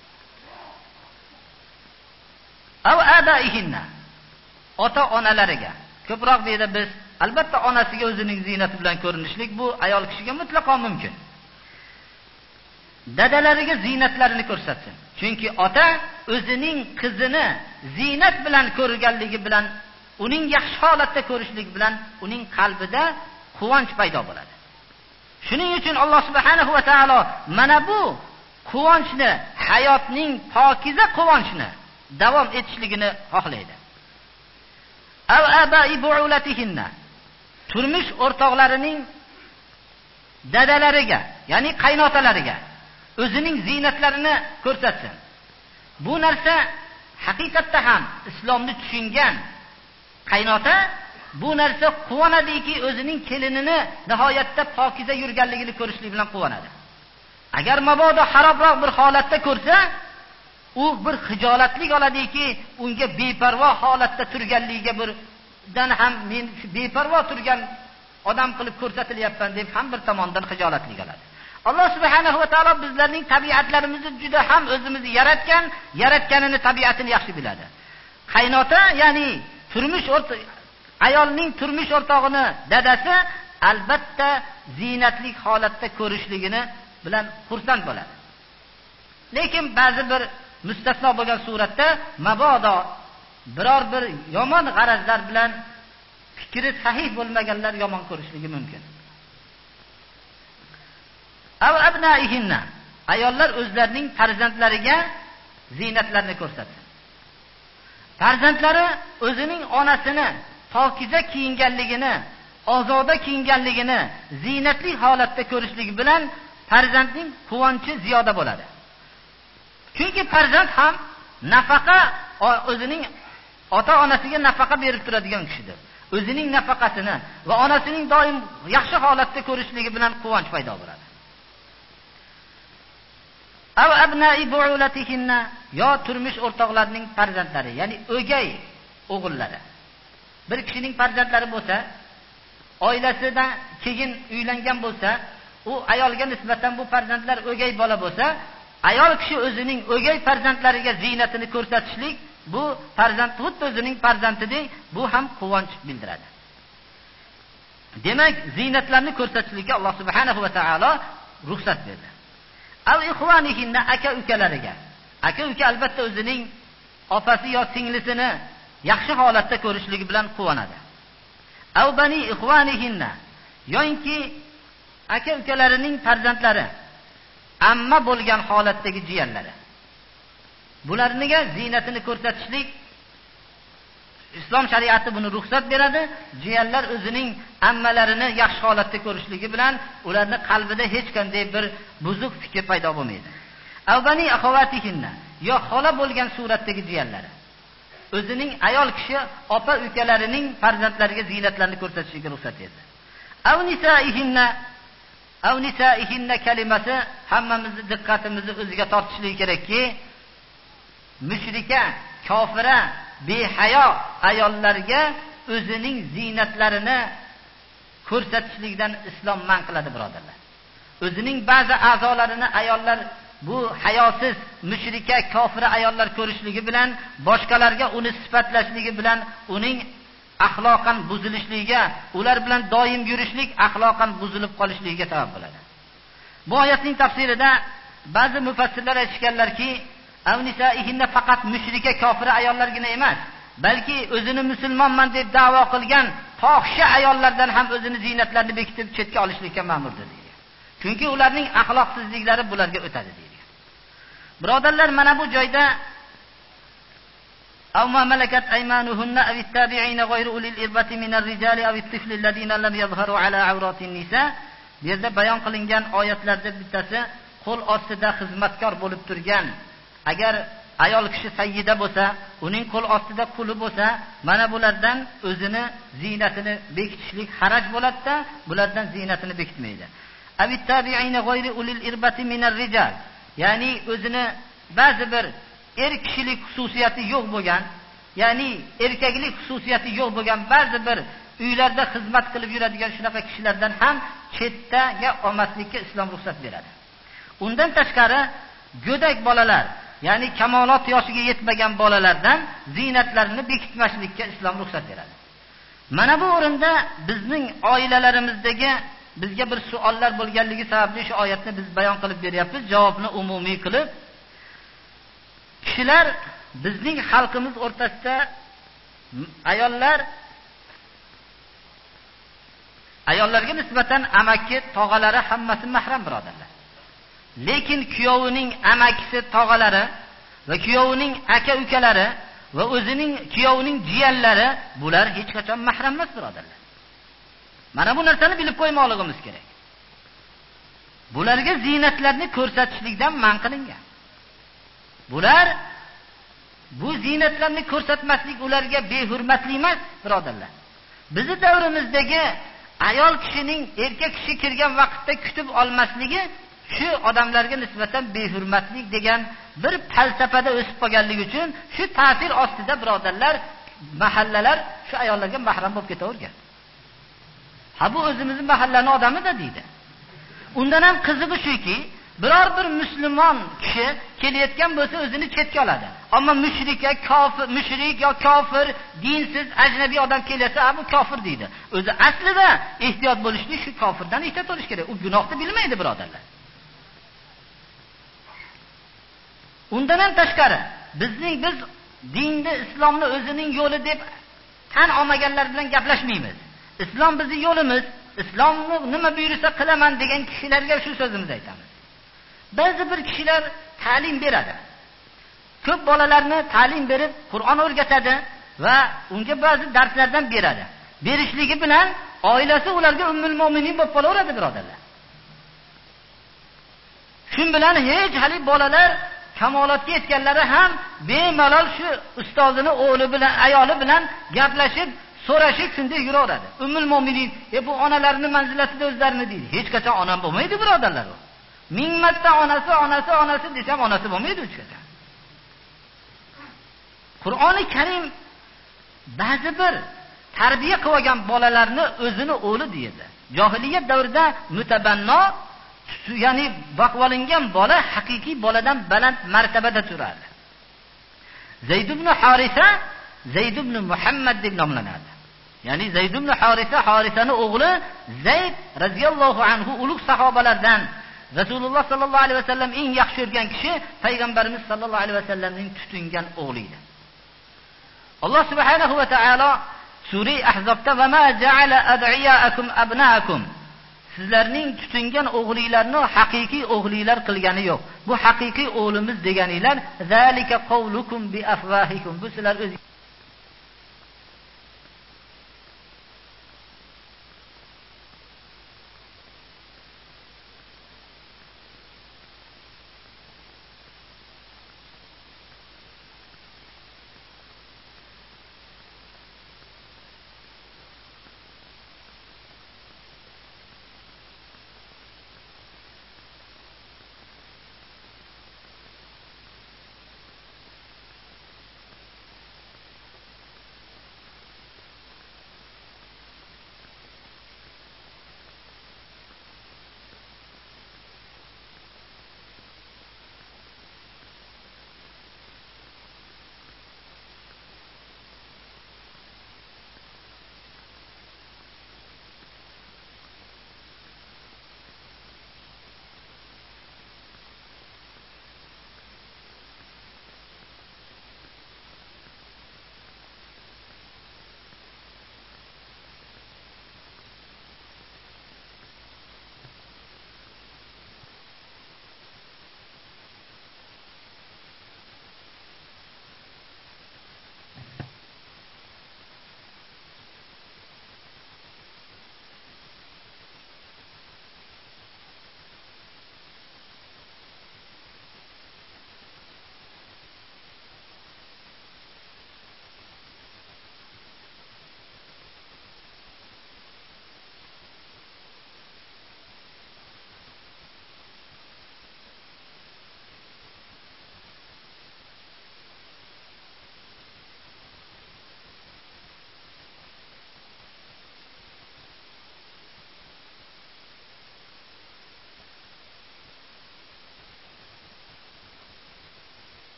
Aw abaihinna. Ota-onalariga. Ko'proq bu yerda biz albatta onasiga o'zining ziynati bilan ko'rinishlik bu ayol kishiga mutlaqo mumkin. Dadalariga ziynatlarini ko'rsatsin. Chunki ota o'zining qizini ziynat bilan ko'rganligi bilan, uning yaxshi holatda ko'rishlik bilan uning qalbida quvonch paydo bo'ladi. Shuning uchun Alloh subhanahu va taolo mana bu quvonchni, hayotning pokiza quvonchni davom etishligini xohlaydi. Aw abai bu'ulatihinna. Turmush o'rtoqlarining dadalariga, ya'ni qaynotalariga o'zining ziynatlarini ko'rsatsin. Bu narsa haqiqatda ham islomni tushungan qaynota bu narsa quvonadiki, o'zining kelinini nihoyatda pokiza yurganligini ko'rishlik bilan quvonadi. Agar mabodo harobroq bir holatda ko'rsa, u bir xijolatlik oladiki, unga beparvo holatda turganligiga birdan ham men beparvo turgan odam qilib ko'rsatilyapman deb ham bir tomondan xijolatlik oladi. Alloh subhanahu va taolo bizlarning tabiatlarimizni juda ham o'zimizni yaratgan, yaratganini tabiatini yaxshi biladi. Qaynota, ya'ni turmush o'rtoq ayolning turmush o'rtog'ini dadasi albatta ziynatli holatda ko'rishligini bilan xursand bo'ladi. Lekin ba'zi bir mustasno bo'lgan suratda mabodo biror bir yomon g'arazlar bilan fikri sahih bo'lmaganlar yomon ko'rishligi mumkin. Aw abnaihinna. Ayollar o'zlarining farzandlariga ziynatlarni ko'rsatsin. Farzandlari o'zining onasini pokiza kiyinganligini, ozoda kiyinganligini ziynatli holatda ko'rishligi bilan farzandning quvonchi ziyoda bo'ladi. Chunki farzand ham nafaqa o'zining ota-onasiga nafaqa berib turadigan kishidir. O'zining nafaqasini va onasining doim yaxshi holatda ko'rishligi bilan quvonch paydo bo'ladi. Aw abna'i bu'ulatihinna. Yo turmush o'rtoqlarining farzandlari, ya'ni o'gay o'g'illari. Bir kishining farzandlari bo'lsa, oilasidan keyin uylangan bo'lsa, u ayolga nisbatan bu farzandlar o'gay bola bo'lsa, ayol kishi o'zining o'gay farzandlariga ziynatini ko'rsatishlik, bu farzand xuddi o'zining farzandidek, bu ham quvonch bildiradi. Demak, ziynatlarni ko'rsatishlikka Alloh subhanahu va taolo ruxsat berdi. Al ikhwanihinna, aka-ukalariga. Aka-uka albatta o'zining opasi yo singlisini yaxshi holatda ko'rishligi bilan quvonadi. Aw bani ikhwanihinna, yoki aka-ukalarining farzandlari, amma bo'lgan holatdagi jiyanlari. Bularniga ziynatini ko'rsatishlik islom shariati buni ruxsat beradi. Jiyanlar o'zining ammalarini yaxshi holatda ko'rishligi bilan ularning qalbida hech qanday bir buzuq fikr paydo bo'lmaydi. Aw bani akhawatihinna, yo xola bo'lgan suratdagi jiyanlari. O'zining ayol kishi opa ukalarining farzandlariga ziynatlarni ko'rsatishiga ruxsat berdi. Aw nisaihinna. Aw nisaihinna kalimasi hammamizni diqqatimizni o'ziga tortishligi kerakki, mushrika, kofira, behayo ayollarga o'zining ziynatlarini ko'rsatishlikdan islom man qiladi, birodarlar. O'zining ba'zi a'zolarini ayollar bu hayosiz, mushrika, kofira ayollar ko'rishligi bilan, boshqalarga uni sifatlashligi bilan uning axloqan buzilishligiga, ular bilan doim yurishlik axloqan buzilib qolishligiga sabab bo'ladi. Bu oyatning tafsirida ba'zi mufassirlar aytishganlarki, avnisaihinna faqat mushrika, kofira ayollargina emas, balki o'zini musulmonman deb da'vo qilgan fohisha ayollardan ham o'zini ziynatlarini bekitib chetga olishlikka ma'murdir deydi. Chunki ularning axloqsizliklari bularga o'tadi deydi. Birodarlar, mana bu joyda أو ما ملكت أيمانهن أو التابعين غير أولي الإربة من الرجال أو الطفل الذين لم يظهروا على عورات النساء bu yerda bayon qilingan oyatlarda bittasi qo'l ostida xizmatkor bo'lib turgan, agar ayol kishi sayyida bo'lsa, uning qo'l ostida quli bo'lsa, mana bulardan o'zini ziynatini bekitishlik haraj bo'ladi-da, bulardan ziynatini bekitmaydi. Avit tabi'ina g'ayri ulil irbati minar rijal, ya'ni o'zini ba'zi bir er kishilik xususiyati yo'q bo'lgan, ya'ni erkaklik xususiyati yo'q bo'lgan ba'zi bir uylarda xizmat qilib yuradigan shunaqa kishilardan ham chetdaga olmaslikka islom ruxsat beradi. Undan tashqari go'dak bolalar, ya'ni kamolot yoshiga yetmagan bolalardan ziynatlarini bekitmaslikka islom ruxsat beradi. Mana bu o'rinda bizning oilalarimizdagi bizga bir savollar bo'lganligi sababli shu oyatni biz bayon qilib beryapmiz, javobni umumiy qilib. Kishilar, bizning xalqimiz o'rtasida ayollar ayollarga nisbatan amaki, tog'alari hammasi mahram birodarlar. Lekin kuyovining amakisi, tog'alari va kuyovining aka-ukalari va o'zining kuyovining jiyanlari bular hech qachon mahram emas birodarlar. Mana bu narsani bilib qo'ymoqligimiz kerak. Bularga ziynatlarni ko'rsatishlikdan man qilingan. Bular bu ziynatlarni ko'rsatmaslik ularga behurmatlik emas birodarlar. Bizi davrimizdagi ayol kishining erkak kishi kirgan vaqtda kutib olmasligi shu odamlarga nisbatan behurmatlik degan bir falsafada o'sib qolganligi uchun shu ta'sir ostida birodarlar, mahallalar shu ayollarga mahram bo'lib ketavergan. Ha, bu o'zimizning mahallaning odami-da deydi. Undan ham qizig'i shuki, biror bir musulmon kishi kelayotgan bo'lsa o'zini chetga oladi. Ammo mushrik yo kofir, mushrik yo kofir, dinsiz, ajnabiy odam kelsa, "Bu kofir" deydi. O'zi aslida ehtiyot bo'lishlik, shu kofirdan ehtiyot bo'lish kerak. U gunohni bilmaydi birodarlar. Undan ham tashqari, bizning biz dinni, islomni o'zining yo'li deb tan olmaganlar bilan gaplashmaymiz. Islom bizning yo'limiz, islomni nima buyursa qilaman degan kishilarga shu so'zimizni aytamiz. Ba'zi bir kishilar ta'lim beradi. Ko'p bolalarni ta'lim berib, Qur'on o'rgatadi va unga ba'zi darslardan beradi. Berishligi bilan oilasi ularga ummul mo'minin bo'lib qolaveradi birodarlar. Shun bilan hech hali bolalar kamolotga yetganlari ham bemalol shu ustozini o'g'li bilan, ayoli bilan gaplashib, so'rashib shunday yuraveradi. Ummul mo'minin, e bu onalarning manzilatida o'zlarini deydi. Hech qachon onam bo'lmaydi birodarlar. Ming marta onasi, onasi, onasi desam onasi bo'lmaydi hech qachon. Qur'oni Karim ba'zi bir tarbiya qilgan bolalarni o'zini o'g'li deydi. Jahiliyat davrida mutabanno, ya'ni baqvolingan bola haqiqiy boladan baland martabada turadi. Zayd ibn Harisa, Zayd ibn Muhammad deb nomlanadi. Ya'ni Zayd ibn Harisa, Harisaning o'g'li Zayd radhiyallohu anhu ulug' sahobalardan. Rasululloh sallallohu alayhi vasallam eng yaxshi ko'rgan kishi payg'ambarimiz sallallohu alayhi vasallamning tutingan o'g'li edi. Alloh subhanahu va taolo sura Ahzobda va ma ja'ala ad'iyaakum abnaakum, sizlarning tutingan o'g'lilarni haqiqiy o'g'lilar qilgani yo'q. Bu haqiqiy o'g'limiz deganilar, zalika qawlukum bi afwahikum, bu sizlar o'z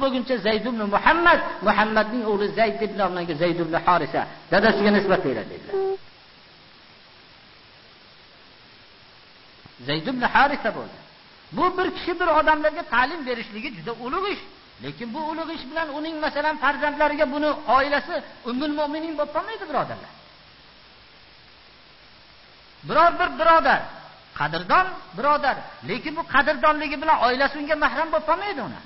bo'lguncha Zayd ibn Muhammad, Muhammadning o'g'li Zayd deb nomlangan Zayd ibn Harisa dadasiga nisbat beradi dedilar. Zayd ibn Harisa bo'ldi. Bu bir kishi bir odamlarga ta'lim berishligi juda ulug' ish. Lekin bu ulug' ish bilan uning masalan farzandlariga buni oilasi ummul mu'minin bo'lib qolmaydi, birodarlar. Biror bir birodar, qadrdon birodar, lekin bu qadrdonligi bilan oilasi unga mahram bo'lib qolmaydi uni.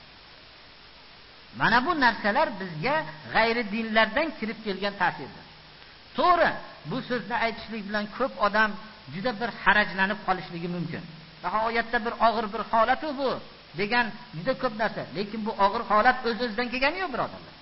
Mana bu narsalar bizga g'ayri dinlardan kirib kelgan ta'sirdir. To'g'ri, bu so'zni aytishlik bilan ko'p odam juda bir harajlanib qolishligi mumkin. Nihoyatda bir og'ir bir holat bu degan juda ko'p narsa. Lekin bu og'ir holat o'z-o'zidan kelgani yo'q, birodarlar.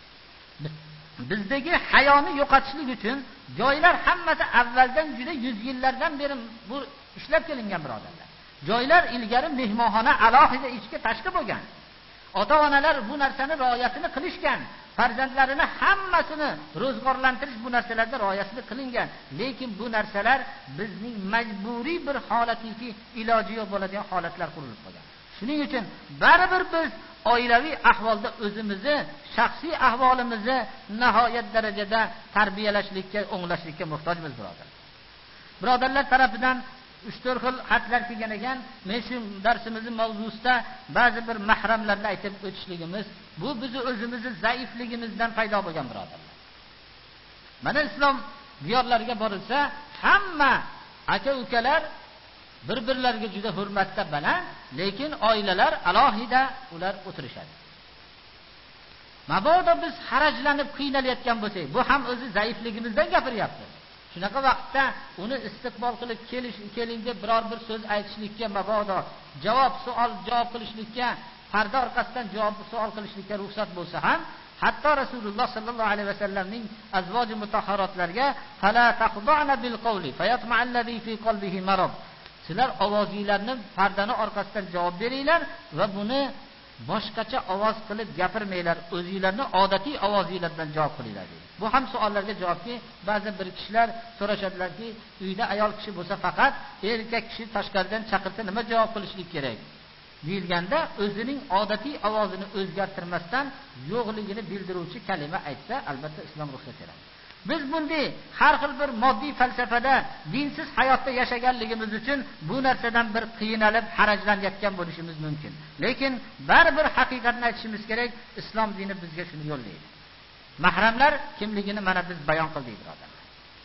Bizdagi hayoni yo'qotishlik uchun joylar hammasi avvaldan juda yuz yillardan beri bu ishlab kelingan, birodarlar. Joylar ilgari mehmonxona alohida ichki tashqi bo'lgan. Ota-onalar bu narsani rioyatini qilishgan. Farzandlarini hammasini ro'zg'orlantirish bu narsalarda rioyasini qilingan. Lekin bu narsalar bizning majburiy bir holatiki, iloji yo'q bo'ladigan holatlar qurilib qolgan. Shuning uchun baribir biz oilaviy ahvolda o'zimizni, shaxsiy ahvolimizni nihoyat darajada tarbiyalashlikka, o'nglashlikka muhtojmiz, birodarlar. Birodarlar tarafidan uch to'rt xil xatlar kelgan ekan. Men shu darsimizning mavzusida ba'zi bir mahramlarni aytib o'tishligimiz, bu bizni o'zimizni zaifligimizdan paydo bo'lgan, birodarlar. Mana islom diyorlariga borilsa, hamma aka-ukalar bir-birlariga juda hurmatda baland, lekin oilalar alohida ular o'tirishadi. Mabodo biz harajlanib qiynalayotgan bo'lsak, bu ham o'zi zaifligimizdan gapiryapti. Shunaqa vaqtda uni istiqbol qilib kelish, keling deb biror bir so'z aytishlikka, mabodo javob savol javob qilishlikka, parda orqasidan javob savol qilishlikka ruxsat bo'lsa ham, hatto Rasululloh sallallohu alayhi vasallamning azvoji mutahharotlarga fala taqda'na bil qawli fayatma'a allazi fi qalbihi marad. Sizlar ovozinglarni pardani orqasidan javob beringlar va buni boshqacha ovoz qilib gapirmanglar, o'zingizlarni odatiy ovozinglar bilan javob qilinglar dedi. Bu ham savollarga javobki, ba'zi bir kishilar so'rashadilarki, uyda ayol kishi bo'lsa faqat erkak kishi tashqaridan chaqirsa nima javob qilishlik kerak deyilganda, o'zining odatiy ovozini o'zgartirmasdan yo'qligini bildiruvchi kalima aytsa, albatta islom ruxsat beradi. Biz bunday har xil bir moddiy falsafada dinsiz hayotda yashaganligimiz uchun bu narsadan bir qiynalib, harajlanayotgan bo'lishimiz mumkin. Lekin baribir haqiqatni aytishimiz kerak, islom dini bizga shuni yo'llaydi. Mahramlar kimligini mana biz bayon qildik, birodarlar.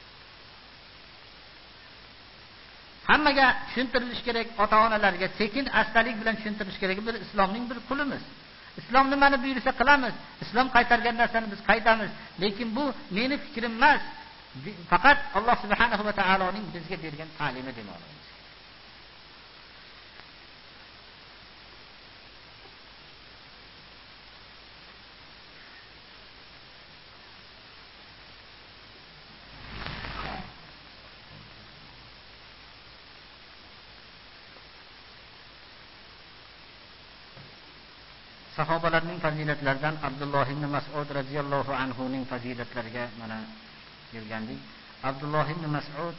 Hammaga tushuntirilish kerak, ota-onalarga sekin astalik bilan tushuntirish kerak. Bir islomning bir qulimiz. Islom nimani buyursa qilamiz. Islom qaytargan narsani biz qaytamiz. Lekin bu meni fikrim emas. Faqat Alloh subhanahu va taoloning bizga bergan ta'limi demoqchimiz. Sahobalarning fazilatlaridan Abdulloh ibn Mas'ud radhiyallohu anhu ning fazilatlariga mana kelgandik. Abdulloh ibn Mas'ud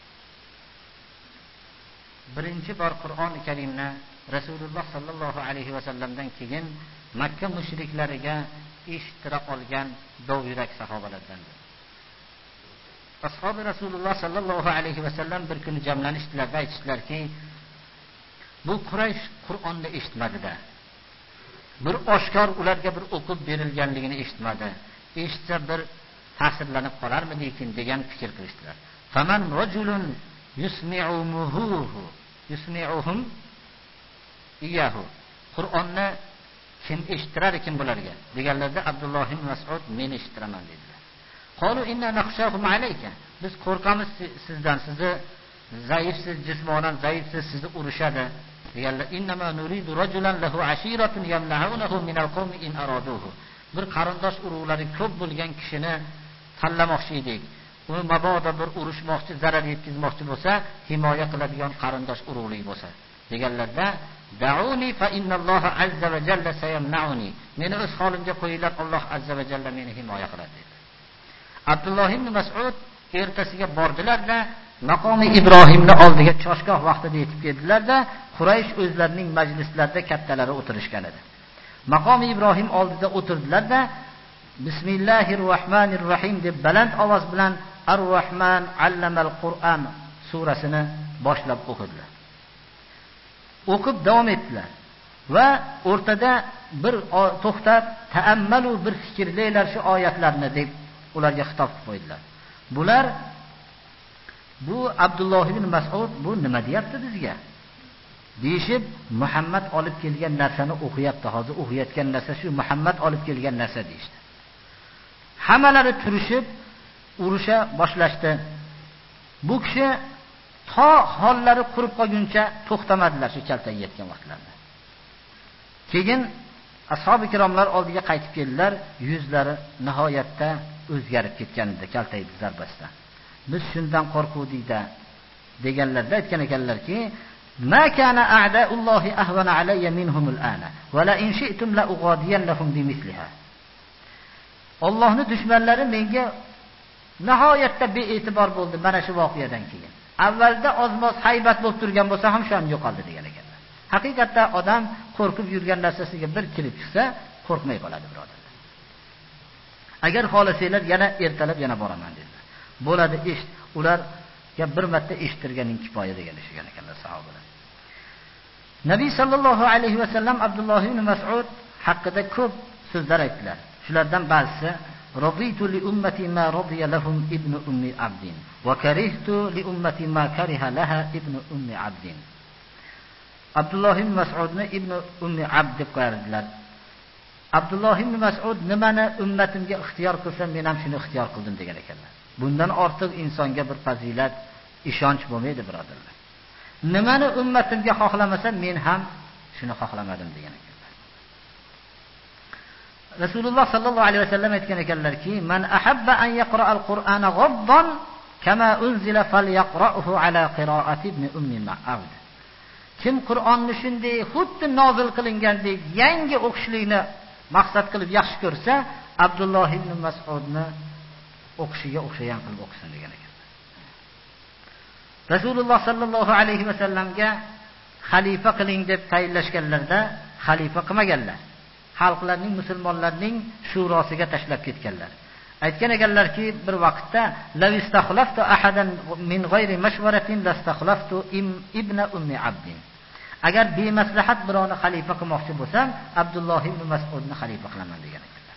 birinchi bor Qur'oni Karimni Rasululloh sallallohu alayhi va sallamdan keyin Makka mushriklariga eshittira olgan dovyurak sahobalardandir. Ashabi Rasululloh sallallohu alayhi va sallam bir kun jamlanishdilar va aytishdilarki, bu Quraysh Qur'onni eshitmadi-da. Bir oshkor ularga bir o'qib berilganligini eshitmadi. Eshitsa bir ta'sirlanib qolarmidi-ekin degan fikr qilishdilar. Faman rajulun yusmi'umuhu yusmi'uhum iyahu. Qur'onni kim eshittirar ekan bularga? Deganlarda Abdulloh ibn Mas'ud men eshittiraman dedilar. Qalu inna nakhshahum alayka. Biz qo'rqamiz sizdan, sizni zaifsiz, jismonan zaifsiz, sizni urushadi. Deganlar innama nuridu rajulan lahu ashiratun yamna'unahu min al-qawmi in araduhu. Bir qarindosh urug'lari ko'p bo'lgan kishini tanlamoqchi edik. U mabodo bir urushmoqchi, zarar yetkazmoqchi bo'lsa, himoya qiladigan qarindosh urug'lik bo'lsa. Deganlarda da'uni fa innalloha azza va jalla sayamna'uni. Meni o'z holimga qo'yinglar, Alloh azza va jalla meni himoya qiladi dedi. Abdulloh ibn Mas'ud ertasiga bordilar-da, maqomi Ibrohimni oldiga choshgoh vaqtida yetib keldilar-da, Quraysh o'zlarining majlislarida kattalari o'tirishgan edi. Maqom Ibrohim oldida o'tirdilar-da, Bismillahir Rohmanir Rohim deb baland ovoz bilan Ar-Rahman allamal Qur'on surasini boshlab o'qidilar. O'qib davom etdilar va o'rtada bir to'xtab, ta'ammalu bir fikrlaylar shu oyatlarni deb ularga xitob qilib qo'ydilar. Bular bu Abdulloh ibn Mas'ud bu nima deyapti bizga? Deyishib, Muhammad olib kelgan narsani o'qiyapti. Hozir o'qiyotgan narsa shu Muhammad olib kelgan narsa deydi. Hammalari turishib urusha boshlashdi. Bu kishi to hollari qurib qolguncha to'xtamadilar shu kaltak yetgan vaqtlarda. Keyin ashabi kiromlar oldiga qaytib keldilar, yuzlari nihoyatda o'zgarib ketgandi kaltak zarbasidan. Biz shundan qo'rquvdik-da deganlarda aytgan ekanlarki, "Ma kana a'da'ullohi ahwana alayya minhumul ana va la in shi'tum la ughadiyannahum bimisliha." Allohning dushmanlari menga nihoyatda bee'tibor bo'ldi mana shu voqeadan keyin. Avvalda ozmoz haybat bo'lib turgan bo'lsa ham shu ham yo'qoldi degan ekanlar. Haqiqatda odam qo'rqib yurgan narsasiga bir kirib chiqsa, qo'rqmay qoladi, birodarlar. Agar xohlasanglar yana ertalab yana boraman dedilar. Bo'ladi, eshit. Ularga bir marta eshittirganing kifoya degan ishgan ekanlar sahobalar. Nabiy sallallohu alayhi va sallam Abdulloh ibn Mas'ud haqida ko'p so'zlar aytdilar. Shulardan ba'zisi Raditu li ummati ma radiya lahum ibn ummi abdin wa karihtu li ummati ma kariha laha ibn ummi abdin. Abdulloh ibn Mas'udni ibn ummi abd deb qo'yardilar. Abdulloh ibn Mas'ud nimani ummatimga ixtiyor qilsam, men ham shuni ixtiyor qildim degan ekanlar. Bundan ortiq insonga bir fazilat, ishonch bo'lmaydi, birodarlar. Nimani ummatimga xohlamasam, men ham shuni xohlamadim degan ekanlar. Rasululloh sallallohu alayhi vasallam aytgan ekanlarki, "Man ahabba an yaqra al-Qur'ana ghabban kama unzila falyaqra'uhu ala qira'ati ibn ummi Abd." Kim Qur'onni shunday xuddi nozil qilingandek yangi o'qishlikni maqsad qilib yaxshi ko'rsa, Abdulloh ibn Mas'udni o'qishiga o'xshagan qilib o'qisin degan ekan. Rasululloh sallallohu alayhi vasallamga xalifa qiling deb tayinlashganlarda xalifa qilmaganlar. Xalqlarning, musulmonlarning shurosiga tashlab ketganlar. Aytgan ekanlarki, bir vaqtda law istakhlaftu ahadan min g'ayri mashwaratin lastakhlaftu ibn ummi abdin. Agar bemaslahat birovni xalifa qilmoqchi bo'lsam, Abdulloh ibn Mas'udni xalifa qilaman degan ekanlar.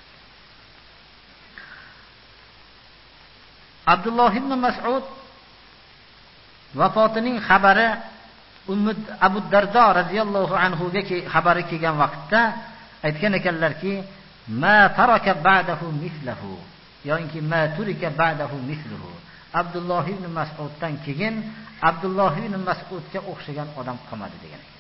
Abdulloh ibn Mas'ud vafotining xabari Ummu Abu Dardo radhiyallohu anhu ga xabari kelgan vaqtda aytgan ekanlarki, "Ma taraka ba'dahu mislahu", yoki "Ma turika ba'dahu misluhu". Abdulloh ibn Mas'uddan keyin Abdulloh ibn Mas'udga o'xshagan odam qolmadi degan ekanlar.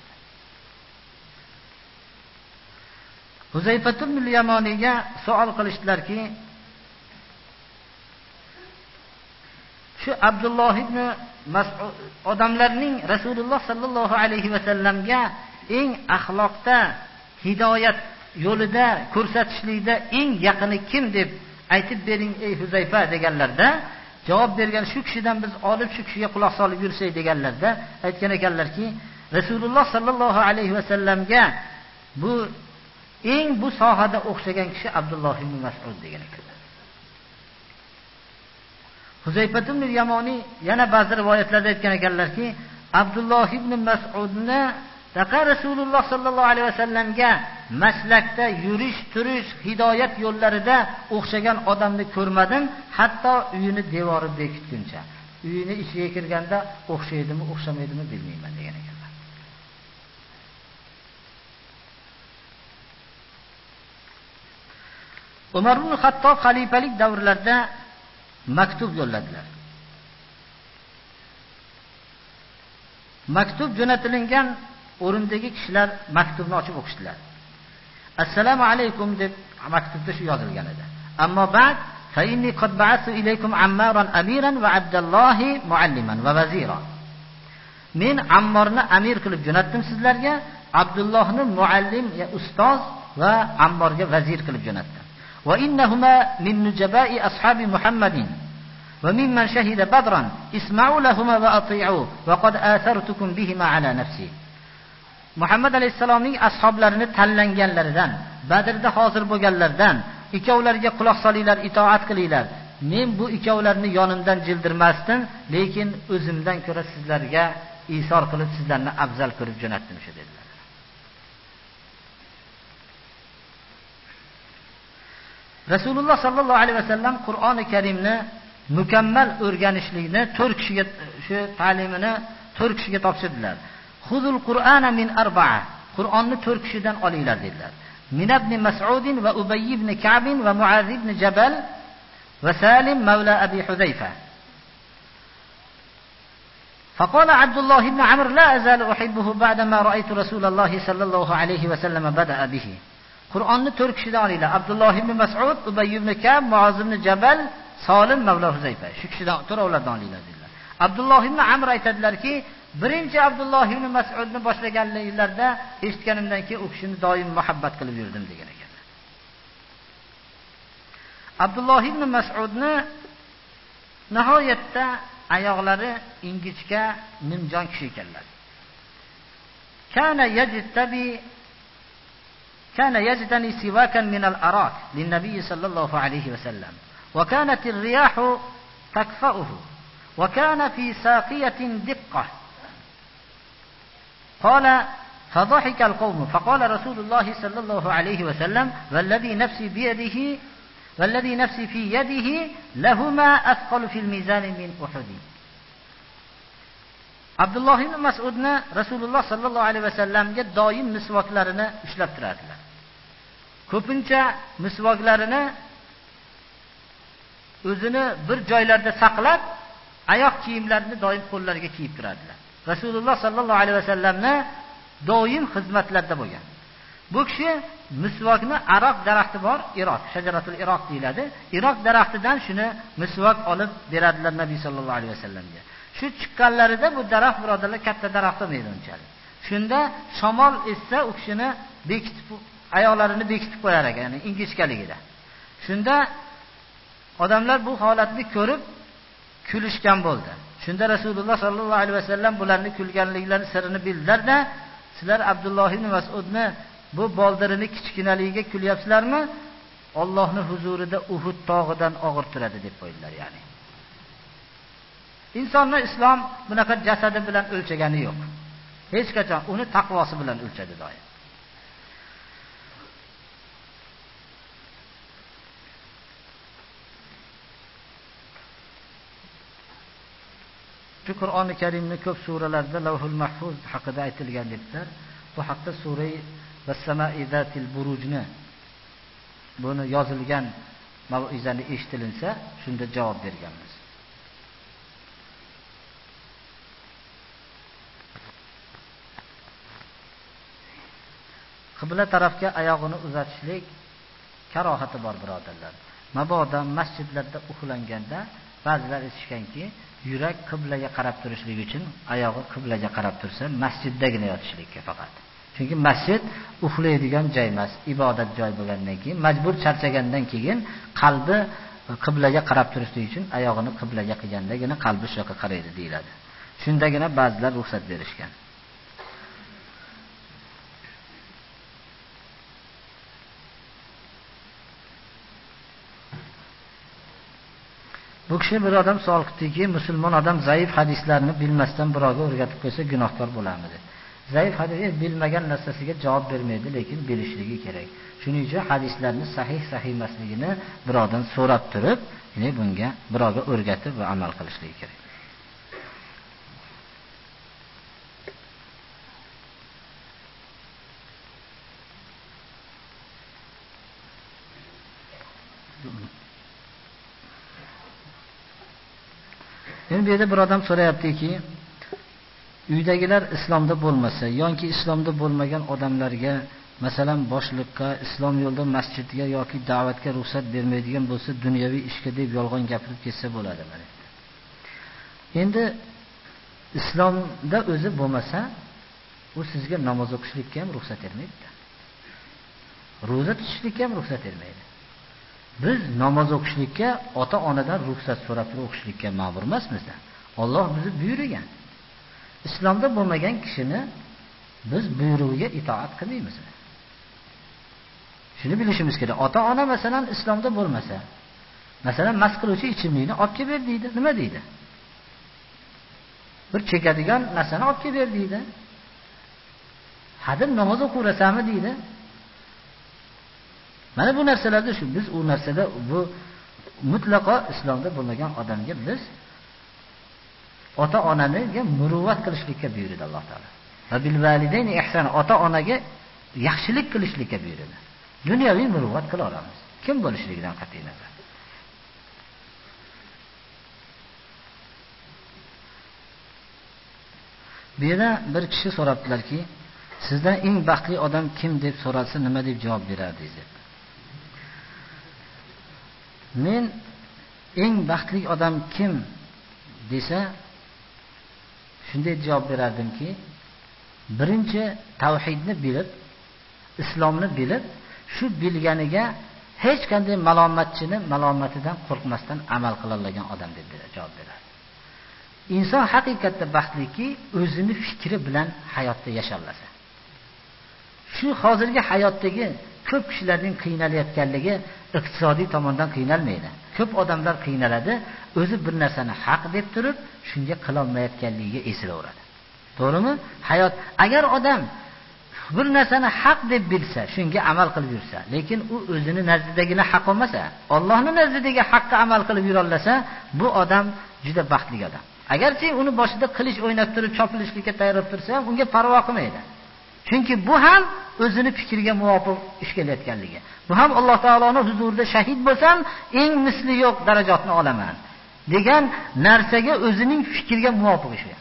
Huzayfat ibn al-Yamaniga savol qilishdilarki, shu Abdulloh ibn Mas'ud odamlarning Rasululloh sallallohu alayhi va sallamga eng axloqda, hidoyat yo'lida ko'rsatishlikda eng yaqini kim deb aytib bering ey Huzayfa deganlarda, javob bergan shu kishidan biz olib shu kishiga quloq solib yursak deganlarda aytgan ekanlarki, Rasululloh sallallohu alayhi va sallamga bu eng bu sohada o'xshagan kishi Abdulloh ibn Mas'ud degan ekanlar. Huzayfat ibn Yamoni yana ba'zi rivoyatlarda aytgan ekanlarki, Abdulloh ibn Mas'udni taqa Rasululloh sallallohu alayhi vasallamga maslakda yurish, turish, hidoyat yo'llarida o'xshagan odamni ko'rmadim, hatto uyini devori bekitguncha. Uyini ichiga kirganda o'xshaydimi, o'xshamaydimi bilmayman degan ekanlar. Umar ibn Xattob xalifalik davrlarida maktub yo'lladilar. Maktub jo'natilingan o'rindagi kishilar maktubni ochib o'qishdilar. Assalomu alaykum deb maktubda shu yozilgan edi. Ammo ba'd fa inni qad ba'athu ilaykum Ammaran amiran va Abdullohi mualliman va vazira. Men Ammorni amir qilib jo'natdim sizlarga, Abdullohni muallim ya ustoz va Ammorga vazir qilib jo'natdim. Va innahuma min nujaba'i ashabi Muhammadin va mimman shahida Badran isma'u lahumma va ati'u va qad athartukum bihima ala nafsi. Muhammad alayhisalomning ashoblarini tanlanganlaridan Badrda hozir bo'lganlardan ikkovlariga quloq solinglar, itoat qilinglar. Men bu ikkovlarini yonimdan jildirmasdim, lekin o'zimdan ko'ra sizlarga isor qilib sizlarni afzal ko'rib jo'natdim shu dedilar. Rasululloh sallallohu alayhi vasallam Qur'oni Karimni mukammal o'rganishlikni to'rt kishiga shu ta'limini to'rt kishiga topshirdilar. Xuzul Qur'ana min arba'a. Qur'onni to'rt kishidan olinglar dedilar. Min ibn Mas'ud va Ubay ibn Ka'b va Muaz ibn Jabal va Salim mawla Abi Hudayfa. فقال عبد الله بن عمرو لا أزال أحبه بعدما رأيت رسول الله صلى الله عليه وسلم بدأ به. Qur'onni to'rt kishidan olinglar. Abdulloh ibn Mas'ud, Ubay ibn Ka'b, Muaz ibn Jabal, Salim mavla Huzayfa. Shu kishidan to'rovlardan olinglar dedilar. Abdulloh ibn Amr aytadilarki, birinchi Abdulloh ibn Mas'udni boshlaganliglarda eshitganimdan keyin u kishini doim muhabbat qilib yurdim degan ekanlar. Abdulloh ibn Mas'udni nihoyatda oyoqlari ingichka, nimjon kishi ekanlar. Kana yajtabi كان يجتني سواكا من الأراك للنبي صلى الله عليه وسلم وكانت الرياح تكفأه وكان في ساقية دقة. قال فضحك القوم فقال رسول الله صلى الله عليه وسلم والذي نفسي بيده والذي نفسي في يده لهما أثقل في الميزان من أحد. Abdulloh ibn Mas'udni Rasululloh sallallohu alayhi vasallamga doim misvoklarini ushlab turadilar. Ko'pincha misvoklarini o'zini bir joylarda saqlab, oyoq kiyimlarini doim qo'llariga kiyib turadilar. Rasululloh sallallohu alayhi vasallamni doim xizmatlarda bo'lgan. Bu kishi misvokni Aroq daraxti bor, Iroq, shajaratul Iroq deyiladi. Iroq daraxtidan shuni misvok olib beradilar Nabiy sallallohu alayhi vasallamga. Shu chiqqanlarida bu daraxt birodarlar katta daraxt bo'lmaydi unchalik. Shunda shamol essa u kishini bekitib, oyoqlarini bekitib qo'yar ekan, ya'ni ingichkaligida. Shunda odamlar bu holatni ko'rib kulishgan bo'ldi. Shunda Rasululloh sallallohu alayhi vasallam bularni kulganliklarini sirini bildilar-da, sizlar Abdulloh ibn Mas'udni bu boldirini kichkinaligiga kulyapsizlarmi? Allohning huzurida Uhud tog'idan og'ir turadi deb qo'ydilar, ya'ni. Insonni islom bunaqa jasadi bilan o'lchagani yo'q. Hech qachon uni taqvosi bilan o'lchadi doim. Shu Qur'oni Karimning ko'p suralarida Lavhul Mahfuz haqida aytilgan debdilar. Bu haqda sura Vas-samai zatil burujni buni yozilgan mav'izani eshitilinsa, shunda javob berganmiz. Qibla tarafga oyog'ini uzatishlik karohati bor birodarlar. Mabodo masjidlarda uxlanganda ba'zilar aytishganki, yurak qiblaga qarab turishlik uchun oyog'i qiblaga qarab tursa, masjiddagina yotishlikka faqat. Chunki masjid uxlaydigan joy emas, ibodat joy bo'lgandan keyin majbur charchagandan keyin qalbi qiblaga qarab turishlik uchun oyog'ini qiblaga qilgandagina qalbi shu yoqqa qaraydi deyiladi. Shundagina ba'zilar ruxsat berishgan. Bu kishi bir odam savol qildiki, musulmon odam zaif hadislarni bilmasdan birovga o'rgatib qo'ysa gunohkor bo'ladimi? Zaif hadisni bilmagan narsasiga javob bermaydi, lekin bilishligi kerak. Shuning uchun hadislarni sahih sahih emasligini birovdan so'rab turib, ya'ni bunga birovga o'rgatib va amal qilishligi kerak. Endi bu yerda bir odam so'rayaptiki, uydagilar islomda bo'lmasa, yoki islomda bo'lmagan odamlarga, masalan, boshliqqa, islom yo'lida masjidga yoki da'vatga ruxsat bermaydigan bo'lsa, dunyoviy ishga deb yolg'on gapirib ketsa bo'ladimi? Endi islomda o'zi bo'lmasa, u sizga namoz o'qishlikka ham ruxsat bermaydi. Ro'za tutishlikka ham ruxsat bermaydi. Biz namoz o'qishlikka ota-onadan ruxsat so'rab turib o'qishlikka ma'mur emasmizda. Alloh bizni buyurgan. Islomda bo'lmagan kishini biz buyrug'iga itoat qilmaymiz. Shuni bilishimiz kerak. Ota-ona masalan islomda bo'lmasa, masalan mast qiluvchi ichimlikni olib kelib ber deydi. Nima deydi? Bir chekadigan narsani olib kelib ber deydi. Hadir namoz o'qirasanmi deydi. Mana bu narsalarda shu biz u narsada bu mutlaqo islomda bo'lmagan odamga biz ota-onaga muruvvat qilishlikka buyurdi Alloh taolo. Va bil validayni ihson, ota-onaga yaxshilik qilishlikka buyurdi. Dunyoviy muruvvat qila olamiz. Kim bo'lishligidan qat'iy nazar. Bu yerda bir kishi so'rabdilarki, sizdan eng baxtli odam kim deb so'ralsa nima deb javob berardingiz deb. Men eng baxtli odam kim desa shunday javob berardimki, birinchi tavhidni bilib, islomni bilib, shu bilganiga hech qanday malomatchini malomatidan qo'rqmasdan amal qila olgan odam deb javob beradi. Inson haqiqatda baxtliki, o'zini fikri bilan hayotda yasholasa. Shu hozirgi hayotdagi ko'p kishilarning qiynalayotganligi iqtisodiy tomondan qiynalmaydi. Ko'p odamlar qiynaladi, o'zi bir narsani haq deb turib, shunga qila olmayotganligiga esilaveradi. To'g'rimi? Hayot agar odam bir narsani haq deb bilsa, shunga amal qilib yursa, lekin u o'zini nazdidagina haq olmasa, Allohning nazdidagi haqqa amal qilib yura olsa, bu odam juda baxtli odam. Agarchi uni boshida qilich o'ynab turib, chopilishlikka tayyorlab tursa ham unga parvo qilmaydi. Chunki bu ham o'zini fikriga muvofiq ish kelayotganligi. Bu ham Alloh taoloning huzurida shahid bo'lsam, eng misli yo'q darajatni olaman degan narsaga o'zining fikriga muvofiq ish.